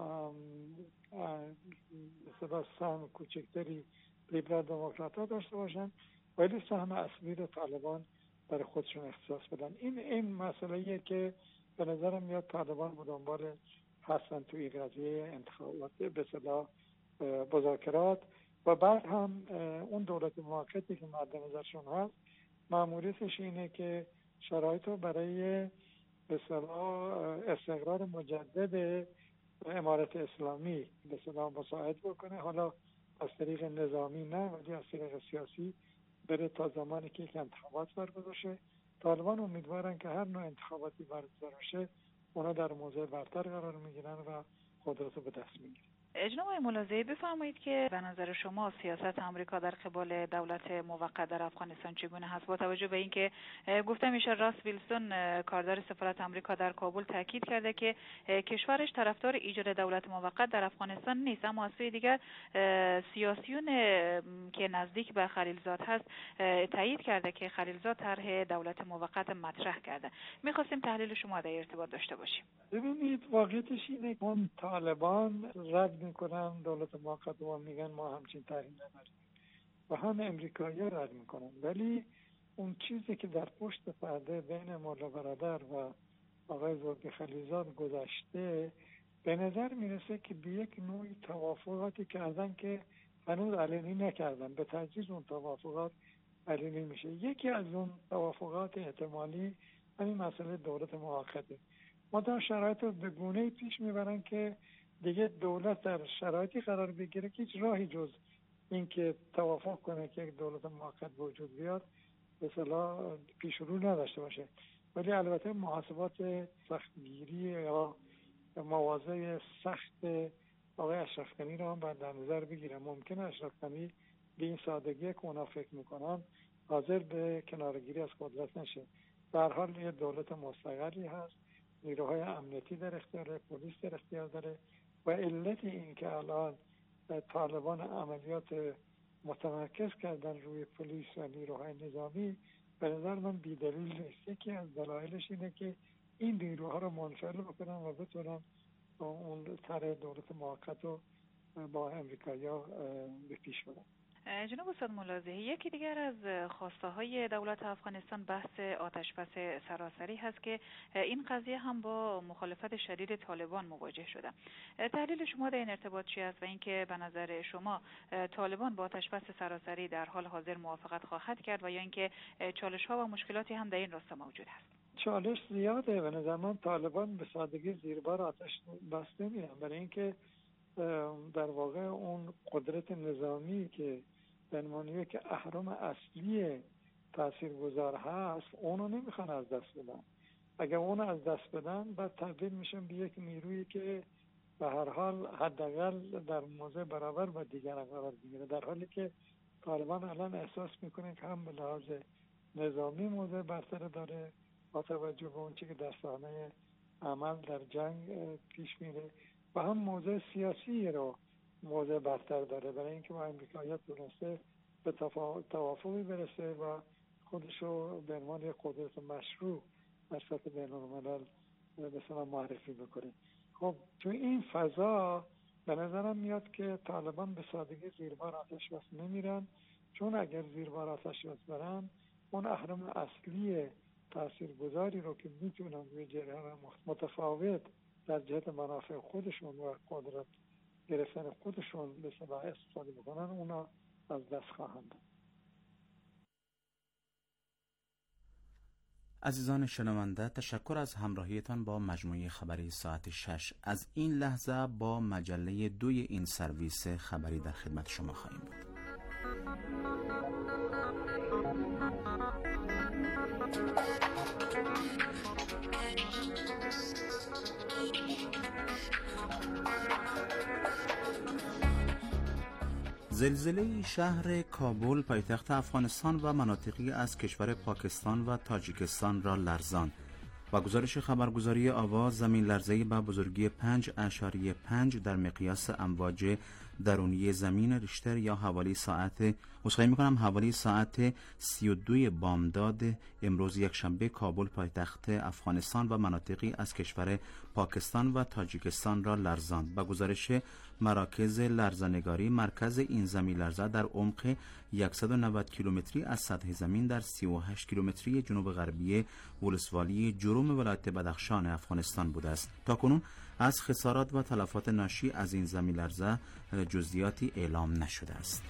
مثلا سهم کوچکتری لیبرال دموکرات ها داشته باشن، ولی سهم اصلی رو طالبان برای خودشون اختصاص بدن. این مسئله‌ایه که به نظرم میاد طالبان به دنبال هستن توی قضیه انتخابات به اصطلاح مذاکرات و بعد هم اون دولت موقتی که مد نظرشون هست مأموریتش اینه که شرایط رو برای به اصطلاح استقرار مجدد امارت اسلامی به اصطلاح مساعد بکنه، حالا از طریق نظامی نه ولی از طریق سیاسی بره تا زمانی که یک انتخابات برگزار شه. طالبان امیدوارن که هر نوع انتخاباتی برگزار شه اونا در موضع برتر قرار میگیرن و قدرت رو به دست میگیرن. جناب آقای ملاحظه‌ای بفرمایید که به نظر شما سیاست آمریکا در قبال دولت موقت در افغانستان چگونه هست، با توجه به اینکه گفته میشه راس ویلسون کاردار سفارت آمریکا در کابل تاکید کرده که کشورش طرفدار ایجاد دولت موقت در افغانستان نیست، اما از سوی دیگر سیاسیون که نزدیک به خلیلزاد هست تایید کرده که خلیلزاد طرح دولت موقت مطرح کرده. می‌خواستیم تحلیل شما در ارتباط داشته باشیم. ببینید واقعیتش اینه که اون طالبان رد میکنن دولت موقت و میگن ما همچین طرحی نداریم و هم امریکایی‌ها رد میکنن، ولی اون چیزی که در پشت پرده بین مولا برادر و آقای زلفی خلیلزاد گذشته به نظر میرسه که به یک نوعی توافقاتی کردن که هنوز علنی نکردن، به تدریج اون توافقات علنی میشه. یکی از اون توافقات احتمالی همین مسئله دولت موقته. ما در شرایط به گونه‌ای پیش میبرن که دیگه دولت در شرایطی قرار بگیره که هیچ راهی جز این که توافق کنه که یک دولت موقت وجود بیاد به اصطلاح پیش رو نداشته باشه. ولی البته محاسبات سختگیری یا مواضع سخت آقای اشرف غنی رو هم باید در نظر بگیرم. ممکنه اشرف غنی به این سادگی که اونا فکر میکنن حاضر به کنارگیری از قدرت نشه. به هر حال یه دولت مستقلی هست، نیروهای امنیتی در اختیار، پلیس در اختیار داره و علت این که الان طالبان عملیات متمرکز کردن روی پلیس و نیروهای نظامی به نظر من بی‌دلیل نیست. یکی از دلایلش اینه که این نیروها رو منفعل بکنن و بتونن اون طرح دولت موقت رو با امریکایی‌ها به پیش برن. جناب استاد ملاحظه‌ای، یکی دیگر از خواسته های دولت افغانستان بحث آتش‌بس سراسری هست که این قضیه هم با مخالفت شدید طالبان مواجه شده. تحلیل شما در این ارتباط چی است و اینکه به نظر شما طالبان با آتش‌بس سراسری در حال حاضر موافقت خواهد کرد و یا اینکه چالش‌ها و مشکلاتی هم در این راستا موجود است؟ چالش زیاده. به نظر من طالبان به سادگی زیر بار آتش بس نمیرن، برای اینکه در واقع اون قدرت نظامی که به معنی که اهرم اصلی تاثیرگذار هست اونو نمیخوان از دست بدن. اگر اونو از دست بدن بعد تبدیل میشن به یک نیرویی که به هر حال حداقل در موضع برابر با دیگران قرار میگیره، در حالی که طالبان الان احساس میکنن که هم به لحاظ نظامی موضع برتر داره با توجه به اون چی که در صحنه عمل در جنگ پیش میره و هم موضع سیاسی رو موضع برتر داره، برای اینکه با امریکایی‌ها تونسته به توافقی برسه و خودشو به عنوان یک قدرت مشروع در سطح بین‌الملل مثلا معرفی بکنه. خب تو این فضا به نظرم میاد که طالبان به سادگی زیر بار آتش بس نمیرن، چون اگر زیر بار آتش بس برن اون اهرم اصلی تاثیرگذاری رو که میتونن روی جریان متفاوت در جهت منافع خودشون و قدرت گرفتن خودشون به صلاح استفاده بکنن اونا از دست خواهند داد. عزیزان شنونده، تشکر از همراهیتان با مجموعه خبری ساعت 6. از این لحظه با مجله 2 این سرویس خبری در خدمت شما خواهیم بود. زلزله شهر کابل پایتخت افغانستان و مناطقی از کشور پاکستان و تاجیکستان را لرزاند و گزارش خبرگزاری آواز زمین لرزه‌ای به بزرگی 5.5 در مقیاس امواج درونی زمین ریشتر یا حوالی ساعت 32 بامداد امروز یکشنبه کابل پایتخت افغانستان و مناطقی از کشور پاکستان و تاجیکستان را لرزاند. به گزارش مراکز لرزه‌نگاری، مرکز این زمین لرزه در عمق 190 کیلومتری از سطح زمین در 38 کیلومتری جنوب غربی ولسوالی جروم ولایت بدخشان افغانستان بوده است. تاکنون از خسارات و تلفات ناشی از این زمین لرزه جزئیاتی اعلام نشده است.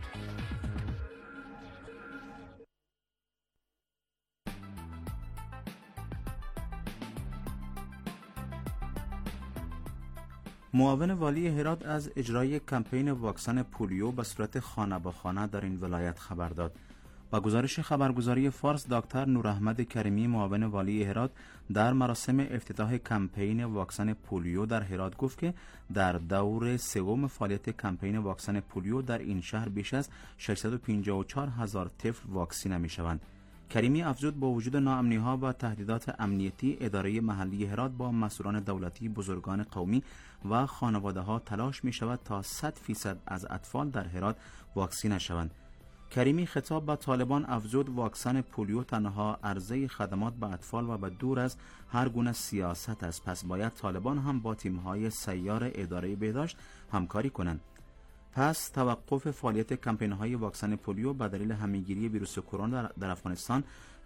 معاون والی هرات از اجرای کمپین واکسن پولیو به صورت خانه به خانه در این ولایت خبر داد. با گزارش خبرگزاری فارس، دکتر نوراحمد کریمی معاون والی هرات در مراسم افتتاح کمپین واکسن پولیو در هرات گفت که در دور سوم فعالیت کمپین واکسن پولیو در این شهر بیش از 654,000 طفل واکسینه می‌شوند. کریمی افزود با وجود ناامنی‌ها و تهدیدات امنیتی، اداره محلی هرات با مسئولان دولتی، بزرگان قومی و خانواده‌ها تلاش می‌شود تا 100% از اطفال در هرات واکسینه شوند. کریمی خطاب به طالبان افزود واکسن پولیو تنها عرضه خدمات به اطفال و به دور از هر گونه سیاست است، پس باید طالبان هم با تیم‌های سیار اداره بهداشت همکاری کنند. پس توقف فعالیت کمپین‌های واکسن پولیو به دلیل همه‌گیری ویروس کرونا در افغانستان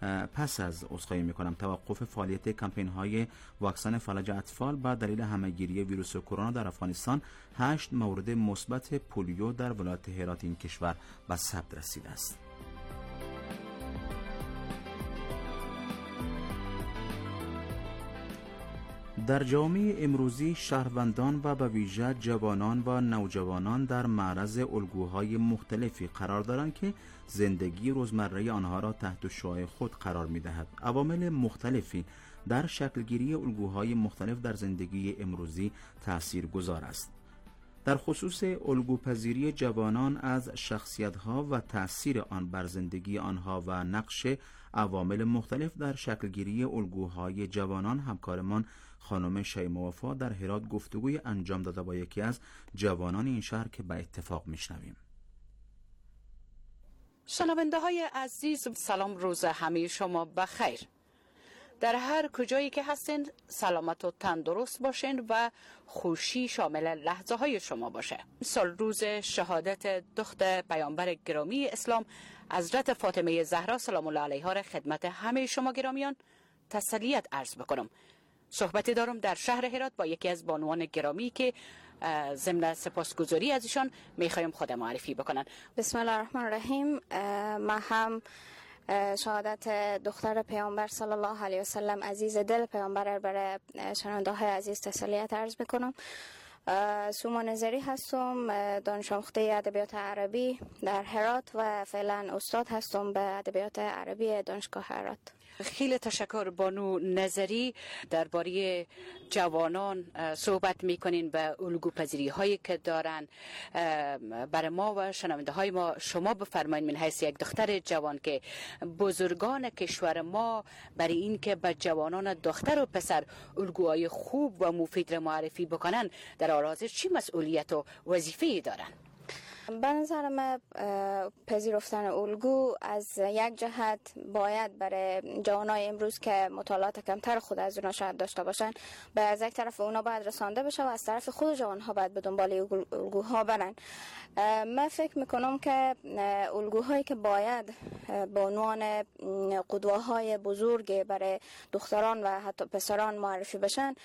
توقف فعالیت کمپین‌های واکسن فلج اطفال به دلیل همه‌گیری ویروس کرونا در افغانستان 8 مورد مثبت پولیو در ولایت هرات این کشور به ثبت رسیده است. در جامعه امروزی شهروندان و به ویژه جوانان و نوجوانان در معرض الگوهای مختلفی قرار دارند که زندگی روزمره آنها را تحت شعاع خود قرار می‌دهد. عوامل مختلفی در شکلگیری الگوهای مختلف در زندگی امروزی تاثیرگذار است. در خصوص الگوپذیری جوانان از شخصیت‌ها و تأثیر آن بر زندگی آنها و نقش عوامل مختلف در شکلگیری الگوهای جوانان، همکارمان خانم شیما وفا در هرات گفتگوی انجام داده با یکی از جوانان این شهر که به اتفاق میشنویم. شنونده های عزیز، سلام، روز همه شما بخیر. در هر کجایی که هستین سلامت و تندرست باشین و خوشی شامل لحظه های شما باشه. سال روز شهادت دختر پیامبر گرامی اسلام حضرت فاطمه زهرا سلام الله علیها را خدمت همه شما گرامیان تسلیت عرض بکنم. صحبتی دارم در شهر هرات با یکی از بانوان گرامی که ضمن سپاسگزاری از ایشان میخوایم خود معرفی بکنن. بسم الله الرحمن الرحیم. ما هم شهادت دختر پیامبر صلی الله علیه و سلم عزیز دل پیامبر برای شنونده های عزیز تسلیت عرض بکنم. سوما نظری هستم، دانش آموخته ادبیات عربی در هرات و فعلا استاد هستم به ادبیات عربی دانشگاه هرات. خیلی تشکر بانو نظری. درباره جوانان صحبت میکنین به الگوپذیری هایی که دارن. برای ما و شنونده های ما شما بفرمایید من حیث یک دختر جوان که بزرگان کشور ما برای این که به جوانان دختر و پسر الگوهای خوب و مفید را معرفی بکنن در حال حاضر چی مسئولیت و وظیفه‌ای دارن؟ به نظر من پذیرفتن الگو از یک جهت باید برای جوانای امروز که مطالعات کمتر خود از اونا شاید داشته باشن، به از یک طرف اونا باید رسانده بشه و از طرف خود جوانها باید به دنبال الگوها برن. من فکر میکنم که الگوهایی که باید به عنوان قدوه‌های بزرگ برای دختران و حتی پسران معرفی بشن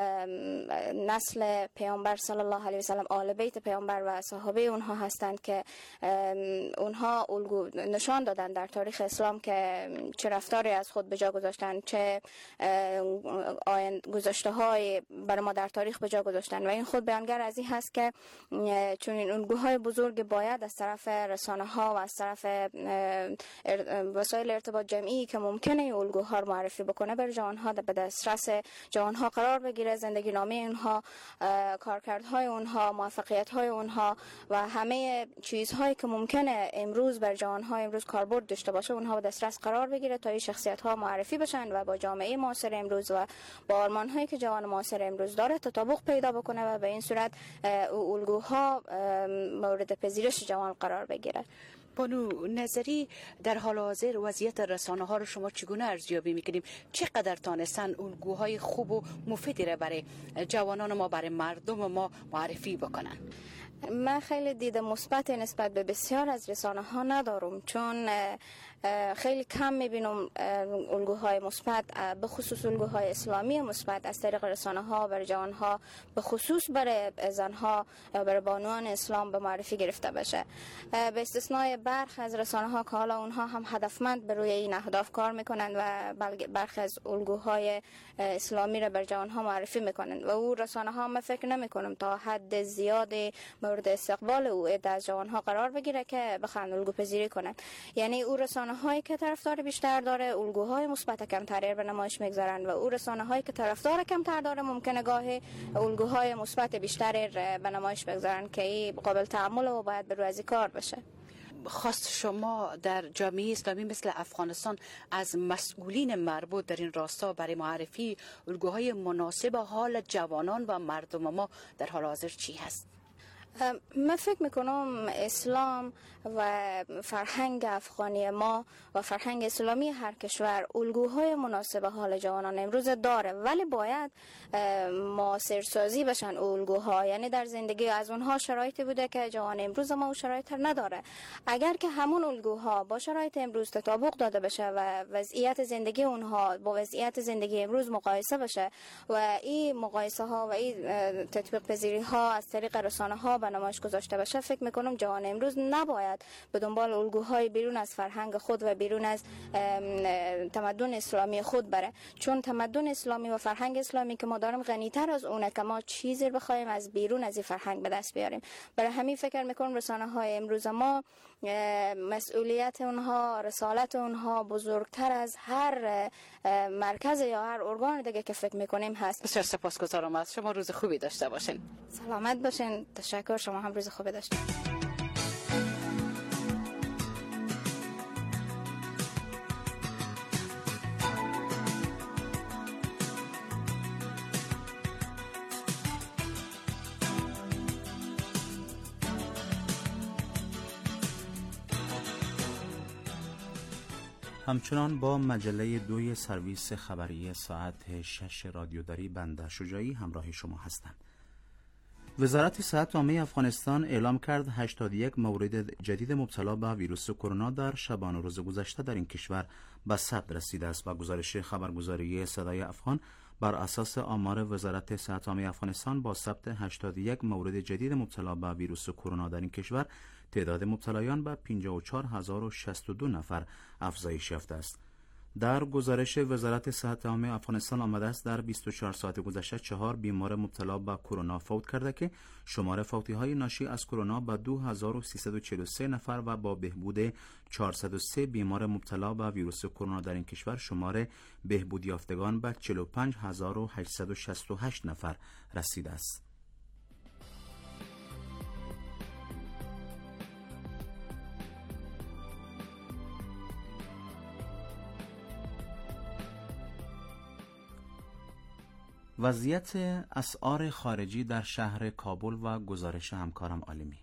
نسل پیامبر صلی الله علیه و سلم، آل بیت پیامبر و صحابه اونها هستند که اونها الگو نشان دادن در تاریخ اسلام که چه رفتاری از خود به جا گذاشتن، چه گذشته های برای ما در تاریخ به جا گذاشتن و این خود بیانگر از این هست که چون این الگوهای بزرگ باید از طرف رسانه ها و از طرف وسایل ارتباط جمعی که ممکنه این الگوها رو معرفی بکنه بر جوانها به دسترس جوانها قرار بگیره. زندگی نامه اونها، کارکردهای اونها، موفقیت‌های اونها و همه چیزهایی که ممکنه امروز بر جوانها امروز کاربرد داشته باشه اونها به دسترس قرار بگیره تا این شخصیت‌ها معرفی بشن و با جامعه معاصر امروز و با آرمان‌هایی که جوان معاصر امروز داره تطابق پیدا بکنه و به این صورت الگوها مورد پذیرش جوان قرار بگیره. بانو نظری، در حال حاضر وضعیت رسانه ها رو شما چگونه ارزیابی میکنیم؟ چقدر تانستن الگوهای خوب و مفیدی را برای جوانان ما، برای مردم ما معرفی بکنن؟ من خیلی دید مثبت نسبت به بسیار از رسانه ها ندارم، چون خیلی کم میبینم الگوهای مثبت، به خصوص الگوهای اسلامی مثبت از طریق رسانه ها برای جوان ها، به خصوص برای زن ها یا برای بانوان اسلام به معرفی گرفته بشه. به استثنای برخی از رسانه ها که حالا اونها هم هدفمند به روی این اهداف کار میکنند و برخی از الگوهای اسلامی را بر جوان ها معرفی میکنند و او رسانه ها من فکر نمی کنم تا حد زیادی مورد استقبال او از جوان ها قرار بگیره که بخوان الگو پذیری کنند. یعنی او رسانه رسانه‌هایی که طرفدار بیشتر داره الگوهای مثبت کمتری به نمایش میگذارن و او رسانه‌هایی که طرفدار کمتر داره ممکنه گاهی الگوهای مثبت بیشتری به نمایش بگذارن که این قابل تأمل و باید به روی از کار بشه. خواست شما در جامعه اسلامی مثل افغانستان از مسئولین مربوط در این راستا برای معرفی الگوهای مناسب حال جوانان و مردم ما در حال حاضر چی هست؟ من فکر میکنم اسلام و فرهنگ افغانی ما و فرهنگ اسلامی هر کشور الگوهای مناسب حال جوانان امروز داره، ولی باید معاصر سازی بشن الگوها. یعنی در زندگی از اونها شرایطی بوده که جوان امروز ما اون شرایط نداره. اگر که همون الگوها با شرایط امروز تطابق داده بشه و وضعیت زندگی اونها با وضعیت زندگی امروز مقایسه بشه و این مقایسه ها و این تطبیق پذیری ها از طریق رسانه ها به نمایش گذاشته بشه، فکر میکنم جوان امروز نباید به دنبال الگوهای بیرون از فرهنگ خود و بیرون از تمدن اسلامی خود بره، چون تمدن اسلامی و فرهنگ اسلامی که ما داریم غنی‌تر از اونه که ما چیزی بخوایم از بیرون از این فرهنگ به دست بیاریم. برای همین فکر میکنم رسانه‌های امروز ما مسئولیت اونها، رسالت اونها بزرگتر از هر مرکز یا هر ارگان دیگه که فکر میکنیم هست. بسیار سپاسگزارم از شما. روز خوبی داشته باشین. سلامت باشین. تشکر. شما هم روز خوبی داشتین. همچنان با مجله 2 سرویس خبری ساعت 6 رادیوداری بنده شجاعی همراه شما هستند. وزارت صحت عامه افغانستان اعلام کرد 81 مورد جدید مبتلا به ویروس کرونا در شبانه روز گذشته در این کشور به ثبت رسیده است و گزارش خبرگزاری صدای افغان بر اساس آمار وزارت صحت عامه افغانستان با ثبت 81 مورد جدید مبتلا به ویروس کرونا در این کشور تعداد مبتلایان به 54062 نفر افزایش یافته است. در گزارش وزارت صحت عامه افغانستان آمده است در 24 ساعت گذشته 4 بیمار مبتلا به کرونا فوت کرده که شمار فوتی‌های ناشی از کرونا به 2343 نفر و با بهبود 403 بیمار مبتلا به ویروس کرونا در این کشور شمار بهبود یافتگان به 45868 نفر رسیده است. وضعیت اسعار خارجی در شهر کابل و گزارش همکارم عالمی.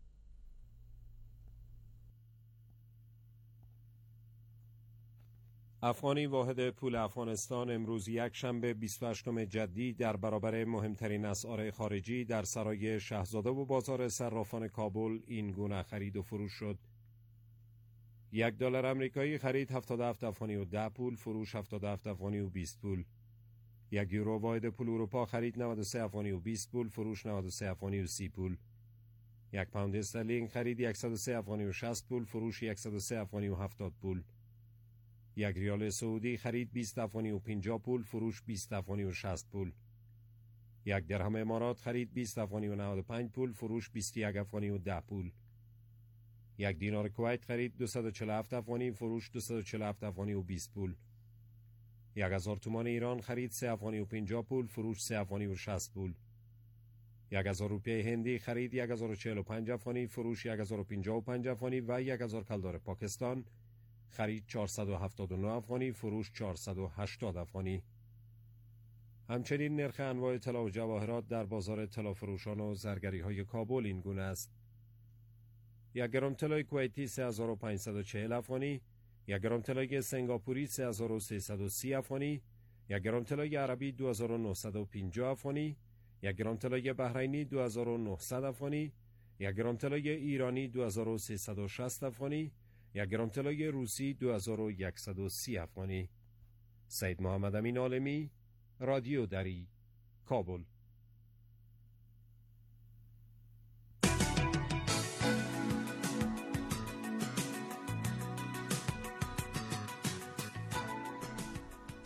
افغانی واحد پول افغانستان امروز یک شنبه 28 جدی در برابر مهمترین اسعار خارجی در سرای شاهزاده و بازار صرافان کابل این گونه خرید و فروش شد. $1 آمریکایی خرید 77 افغانی و 10 پول، فروش 77 افغانی و 20 پول. 1 یورو واحد پول اروپا خرید 93 افغانی و 20 پول، فروش 93 افغانی و 30 پول. 1 پوند استرلینگ خرید 103 افغانی و 60 پول، فروش 103 افغانی و 70 پول. 1 ریال سعودی خرید 20 افغانی و 50 پول، فروش 20 افغانی و 60 پول. 1 درهم امارات خرید 20 افغانی و 95 پول، فروش 21 افغانی و 10 پول. 1 دینار کویت خرید 247 افغانی، فروش 247 افغانی و 20 پول. 1000 تومان ایران خرید 3 افغانی و 50 پول، فروش 3 افغانی و 60 پول. 1000 روپیه هندی خرید 1045 افغانی، فروش 1055 افغانی و 1000 کلدار پاکستان خرید 479 افغانی، فروش 480 افغانی. همچنین نرخ انواع طلا و جواهرات در بازار طلافروشان و زرگری‌های کابل این گونه است: 1 گرم طلای کویتی 3540 افغانی، 1 گرم طلای سنگاپوری 3330 افغانی، 1 گرم طلای عربی 2950 افغانی، 1 گرم طلای بحرینی 2900 افغانی، 1 گرم طلای ایرانی 2360 افغانی، 1 گرم طلای روسی 2130 افغانی. سید محمد امین عالمی، رادیو دری، کابل.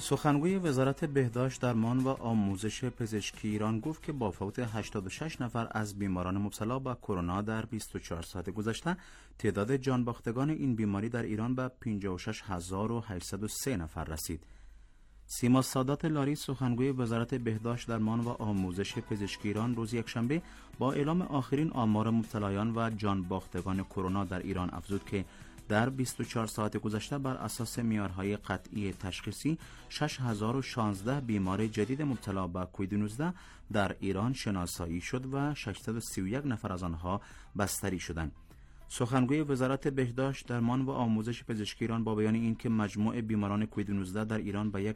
سخنگوی وزارت بهداشت درمان و آموزش پزشکی ایران گفت که با فوت 86 نفر از بیماران مبتلا به کرونا در 24 ساعت گذشته، تعداد جانباختگان این بیماری در ایران به 56803 نفر رسید. سیما سادات لاری، سخنگوی وزارت بهداشت درمان و آموزش پزشکی ایران، روز یکشنبه با اعلام آخرین آمار مبتلایان و جانباختگان کرونا در ایران افزود که در 24 ساعت گذشته بر اساس معیارهای قطعی تشخیصی 6016 بیمار جدید مبتلا به کووید 19 در ایران شناسایی شد و 631 نفر از آنها بستری شدند. سخنگوی وزارت بهداشت درمان و آموزش پزشکی ایران با بیان این که مجموع بیماران کووید 19 در ایران به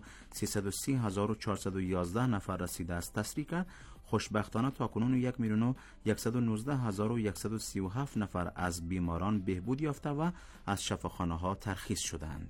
1,330,411 نفر رسیده است تصریح کرد. خوشبختانه تاکنون 1,119,137 نفر از بیماران بهبود یافته و از شفاخانه‌ها ترخیص شدند.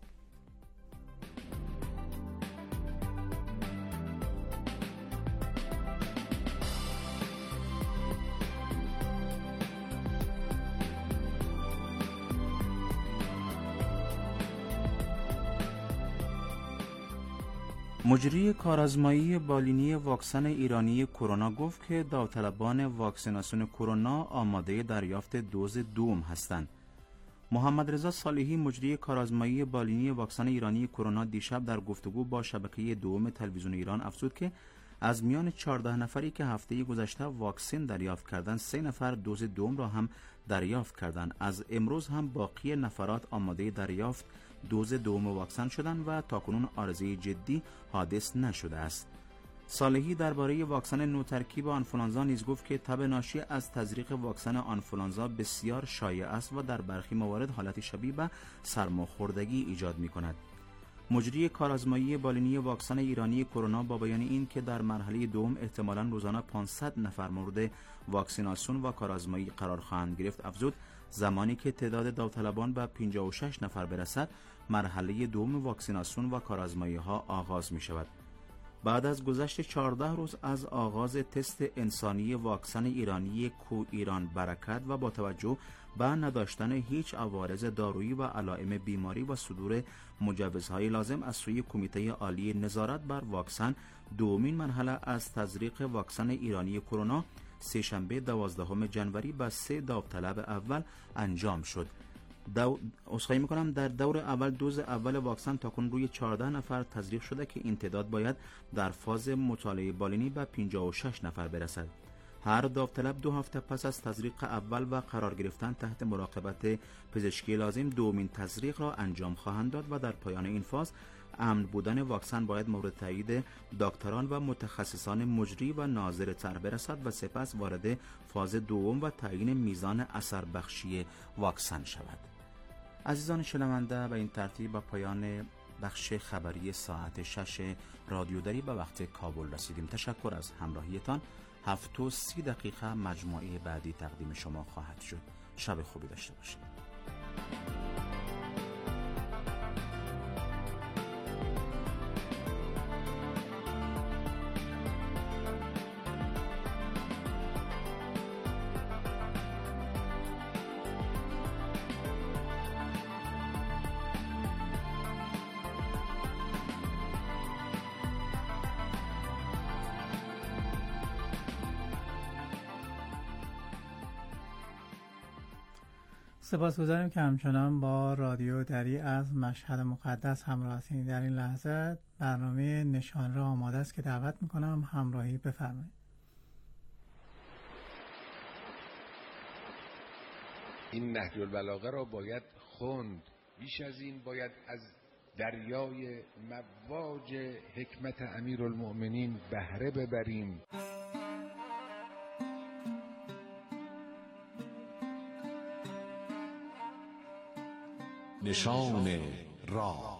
مجری کارآزمایی بالینی واکسن ایرانی کرونا گفت که داوطلبان واکسیناسیون کرونا آماده دریافت دوز دوم هستند. محمد رضا صالحی، مجری کارآزمایی بالینی واکسن ایرانی کرونا، دیشب در گفتگو با شبکه دوم تلویزیون ایران افزود که از میان 14 نفری که هفته گذشته واکسن دریافت کردند، 3 نفر دوز دوم را هم دریافت کردند. از امروز هم باقی نفرات آماده دریافت دوز دوم واکسن شدند و تاکنون عارضه جدی حادث نشده است. صالحی درباره واکسن نوترکیب آنفولانزا نیز گفت که تب ناشی از تزریق واکسن آنفولانزا بسیار شایع است و در برخی موارد حالت شبیه به سرماخوردگی ایجاد می‌کند. مجری کارآزمایی بالینی واکسن ایرانی کرونا با بیان این که در مرحله دوم احتمالاً روزانه 500 نفر مورد واکسیناسیون و کارآزمایی قرار خواهند گرفت افزود زمانی که تعداد داوطلبان به 56 نفر برسد، مرحله دوم واکسیناسیون و کارآزمایی‌ها آغاز می‌شود. بعد از گذشت 14 روز از آغاز تست انسانی واکسن ایرانی کو ایران برکت و با توجه به نداشتن هیچ عوارض دارویی و علائم بیماری و صدور مجوزهای لازم از سوی کمیته عالی نظارت بر واکسن، دومین مرحله از تزریق واکسن ایرانی کرونا سه‌شنبه 12 جنوری به 3 داوطلب اول انجام شد. در دور اول دوز اول واکسن تاکنون روی 14 نفر تزریق شده که این تعداد باید در فاز مطالعه بالینی به 56 نفر برسد. هر داوطلب 2 هفته پس از تزریق اول و قرار گرفتن تحت مراقبت پزشکی لازم دومین تزریق را انجام خواهند داد و در پایان این فاز امن بودن واکسن باید مورد تایید دکتران و متخصصان مجری و ناظر طرح برسد و سپس وارد فاز دوم و تعیین میزان اثر بخشی واکسن شود. عزیزان شنونده، به این ترتیب به پایان بخش خبری ساعت 6 رادیو دری به وقت کابل رسیدیم. تشکر از همراهیتان. 7:30 مجموعه بعدی تقدیم شما خواهد شد. شب خوبی داشته باشید. سپاسگزاریم که همچنان با رادیو دری از مشهد مقدس همراه هستید. در این لحظه برنامه نشان را آماده است که دعوت میکنم همراهی بفرمایید. این نهج البلاغه را باید خوند، بیش از این باید از دریای مواج حکمت امیرالمؤمنین بهره ببریم. نشان راه.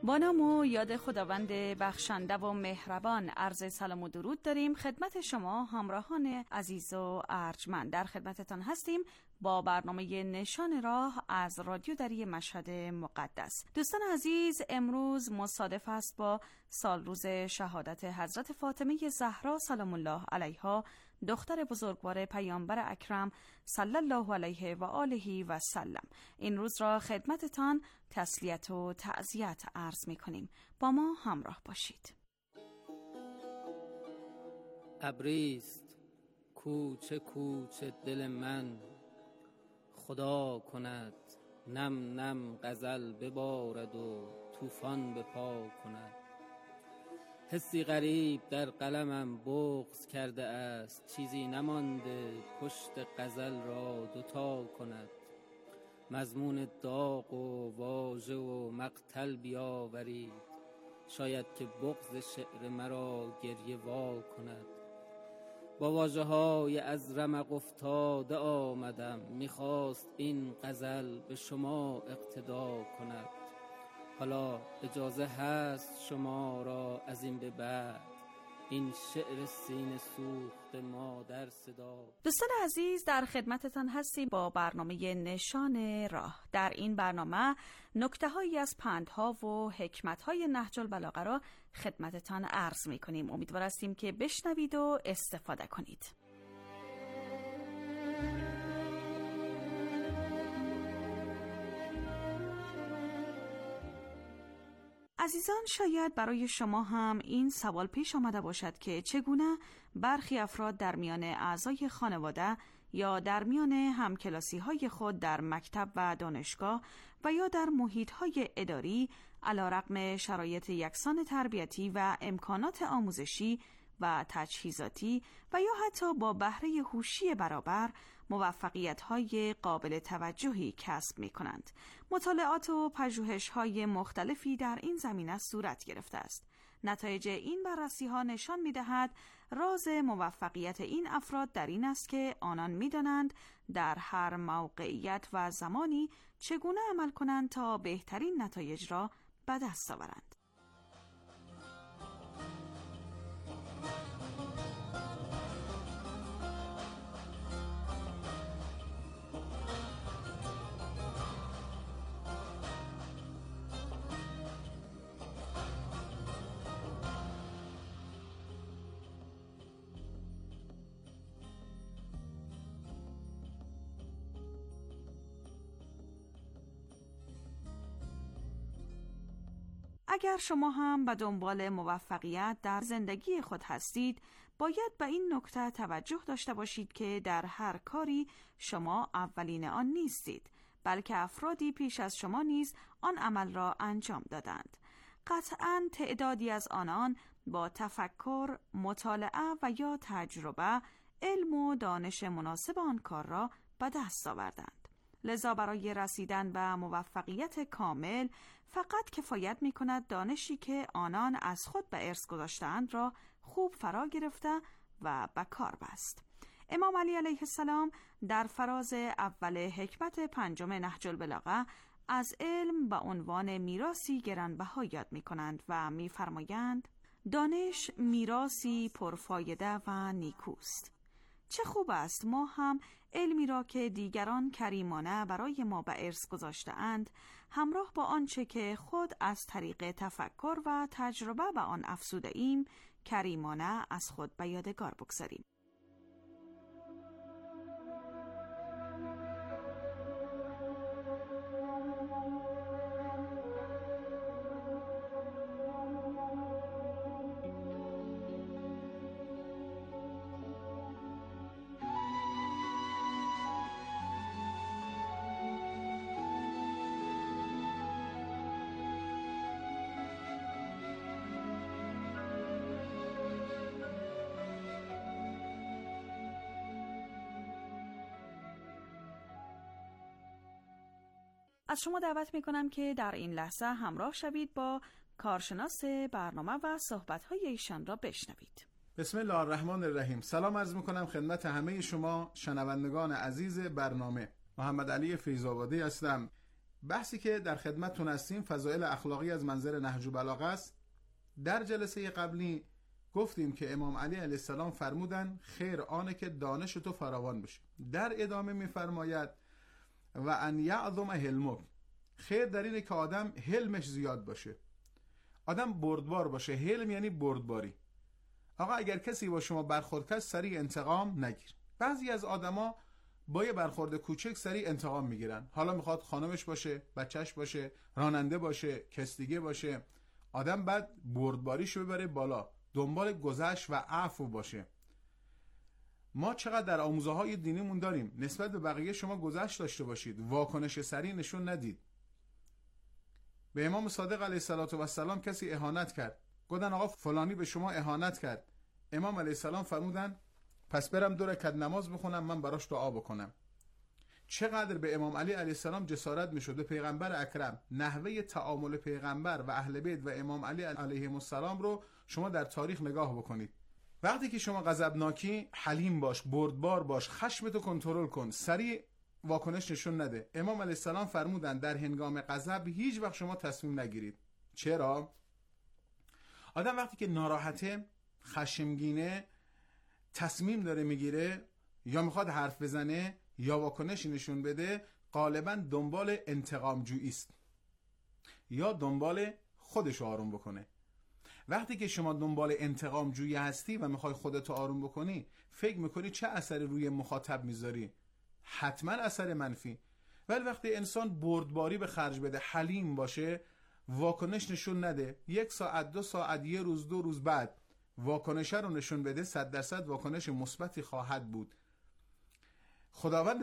با نام و یاد خداوند بخشنده و مهربان عرض سلام و درود داریم خدمت شما همراهان عزیز و ارجمند. در خدمتتان هستیم با برنامه نشان راه از رادیو دری مشهد مقدس. دوستان عزیز، امروز مصادف است با سالروز شهادت حضرت فاطمه زهرا سلام الله علیها، دختر بزرگوار پیامبر اکرم صلی الله علیه و آله و سلم. این روز را خدمتتان تسلیت و تعزیت عرض می کنیم. با ما همراه باشید. ابریست کوچه کوچه دل من، خدا کند نم نم غزل ببارد و طوفان به پا کند. حسی غریب در قلمم بغض کرده است، چیزی نمانده پشت غزل را دوتا کند. مضمون داغ و واژه و مقتل بیاورید، شاید که بغض شعر مرا گریه وا کند. با واژه های از رمق افتاده آمدم، میخواست این غزل به شما اقتدا کند. حالا اجازه هست شما را از این به بعد این شعر سینه سوخت ما در صدا. دوستان عزیز، در خدمتتان هستیم با برنامه نشان راه. در این برنامه نکته‌هایی از پندها و حکمت‌های نهج البلاغه را خدمتتان عرض می‌کنیم. امیدوار هستیم که بشنوید و استفاده کنید. عزیزان، شاید برای شما هم این سوال پیش آمده باشد که چگونه برخی افراد در میان اعضای خانواده یا در میان همکلاسی‌های خود در مکتب و دانشگاه و یا در محیط‌های اداری علیرغم شرایط یکسان تربیتی و امکانات آموزشی و تجهیزاتی و یا حتی با بهره هوشی برابر موفقیت‌های قابل توجهی کسب می‌کنند. مطالعات و پژوهش‌های مختلفی در این زمینه صورت گرفته است. نتایج این بررسی‌ها نشان می‌دهد راز موفقیت این افراد در این است که آنان می‌دانند در هر موقعیت و زمانی چگونه عمل کنند تا بهترین نتایج را به دست آورند. اگر شما هم به دنبال موفقیت در زندگی خود هستید، باید به این نکته توجه داشته باشید که در هر کاری شما اولین آن نیستید، بلکه افرادی پیش از شما نیز آن عمل را انجام دادند. قطعاً تعدادی از آنان با تفکر، مطالعه و یا تجربه، علم و دانش مناسب آن کار را به دست آوردند. لذا برای رسیدن به موفقیت کامل فقط کفایت می کند دانشی که آنان از خود به ارث گذاشتند را خوب فرا گرفته و به کار بست. امام علی علیه السلام در فراز اول حکمت پنجم نهج البلاغه از علم به عنوان میراثی گرانبها یاد می کنند و می فرمایند دانش میراثی پرفایده و نیکوست. چه خوب است ما هم علمی را که دیگران کریمانه برای ما به ارث گذاشته‌اند همراه با آنچه که خود از طریق تفکر و تجربه به آن افزوده ایم کریمانه از خود به یادگار بگذاریم. از شما دعوت میکنم که در این لحظه همراه شوید با کارشناس برنامه و صحبت‌های ایشان را بشنوید. بسم الله الرحمن الرحیم. سلام عرض میکنم خدمت همه شما شنوندگان عزیز برنامه. محمد علی فیض‌آبادی هستم. بحثی که در خدمتتون هستیم فضایل اخلاقی از منظر نهج البلاغه است. در جلسه قبلی گفتیم که امام علی علیه السلام فرمودن خیر آنه که دانش تو فراوان بشه. در ادامه میفرماید و ان یعظم حلمک، خیر در اینه که آدم حلمش زیاد باشه، آدم بردبار باشه. حلم یعنی بردباری. آقا اگر کسی با شما برخورد کرد سریع انتقام نگیر. بعضی از آدما با یه برخورد کوچک سریع انتقام میگیرن. حالا میخواد خانمش باشه، بچهش باشه، راننده باشه، کس دیگه باشه. آدم بعد بردباریشو ببره بالا، دنبال گذشت و عفو باشه. ما چقدر در آموزه های دینیمون داریم نسبت به بقیه شما گذشت داشته باشید، واکنش سریع نشون ندید. به امام صادق علیه السلام کسی اهانت کرد، گفتن آقا فلانی به شما اهانت کرد. امام علیه السلام فرمودن پس برم 2 رکعت نماز بخونم، من براش دعا بکنم. چقدر به امام علی علیه السلام جسارت میشد. پیغمبر اکرم، نحوه تعامل پیغمبر و اهل بیت و امام علی علیهم السلام رو شما در تاریخ نگاه بکنید. وقتی که شما غضبناکی حلیم باش، بردبار باش، خشمتو کنترل کن، سریع واکنش نشون نده. امام علیه السلام فرمودن در هنگام غضب هیچ وقت شما تصمیم نگیرید. چرا؟ آدم وقتی که ناراحته، خشمگینه، تصمیم داره میگیره، یا میخواد حرف بزنه یا واکنشی نشون بده، غالبا دنبال انتقام جویی است یا دنبال خودش آروم بکنه. وقتی که شما دنبال انتقام جویی هستی و میخوای خودتو آروم بکنی، فکر میکنی چه اثری روی مخاطب میذاری؟ حتما اثر منفی. ولی وقتی انسان بردباری به خرج بده، حلیم باشه، واکنش نشون نده، 1 ساعت 2 ساعت 1 روز 2 روز بعد واکنش رو نشون بده، 100% واکنش مثبتی خواهد بود. خداوند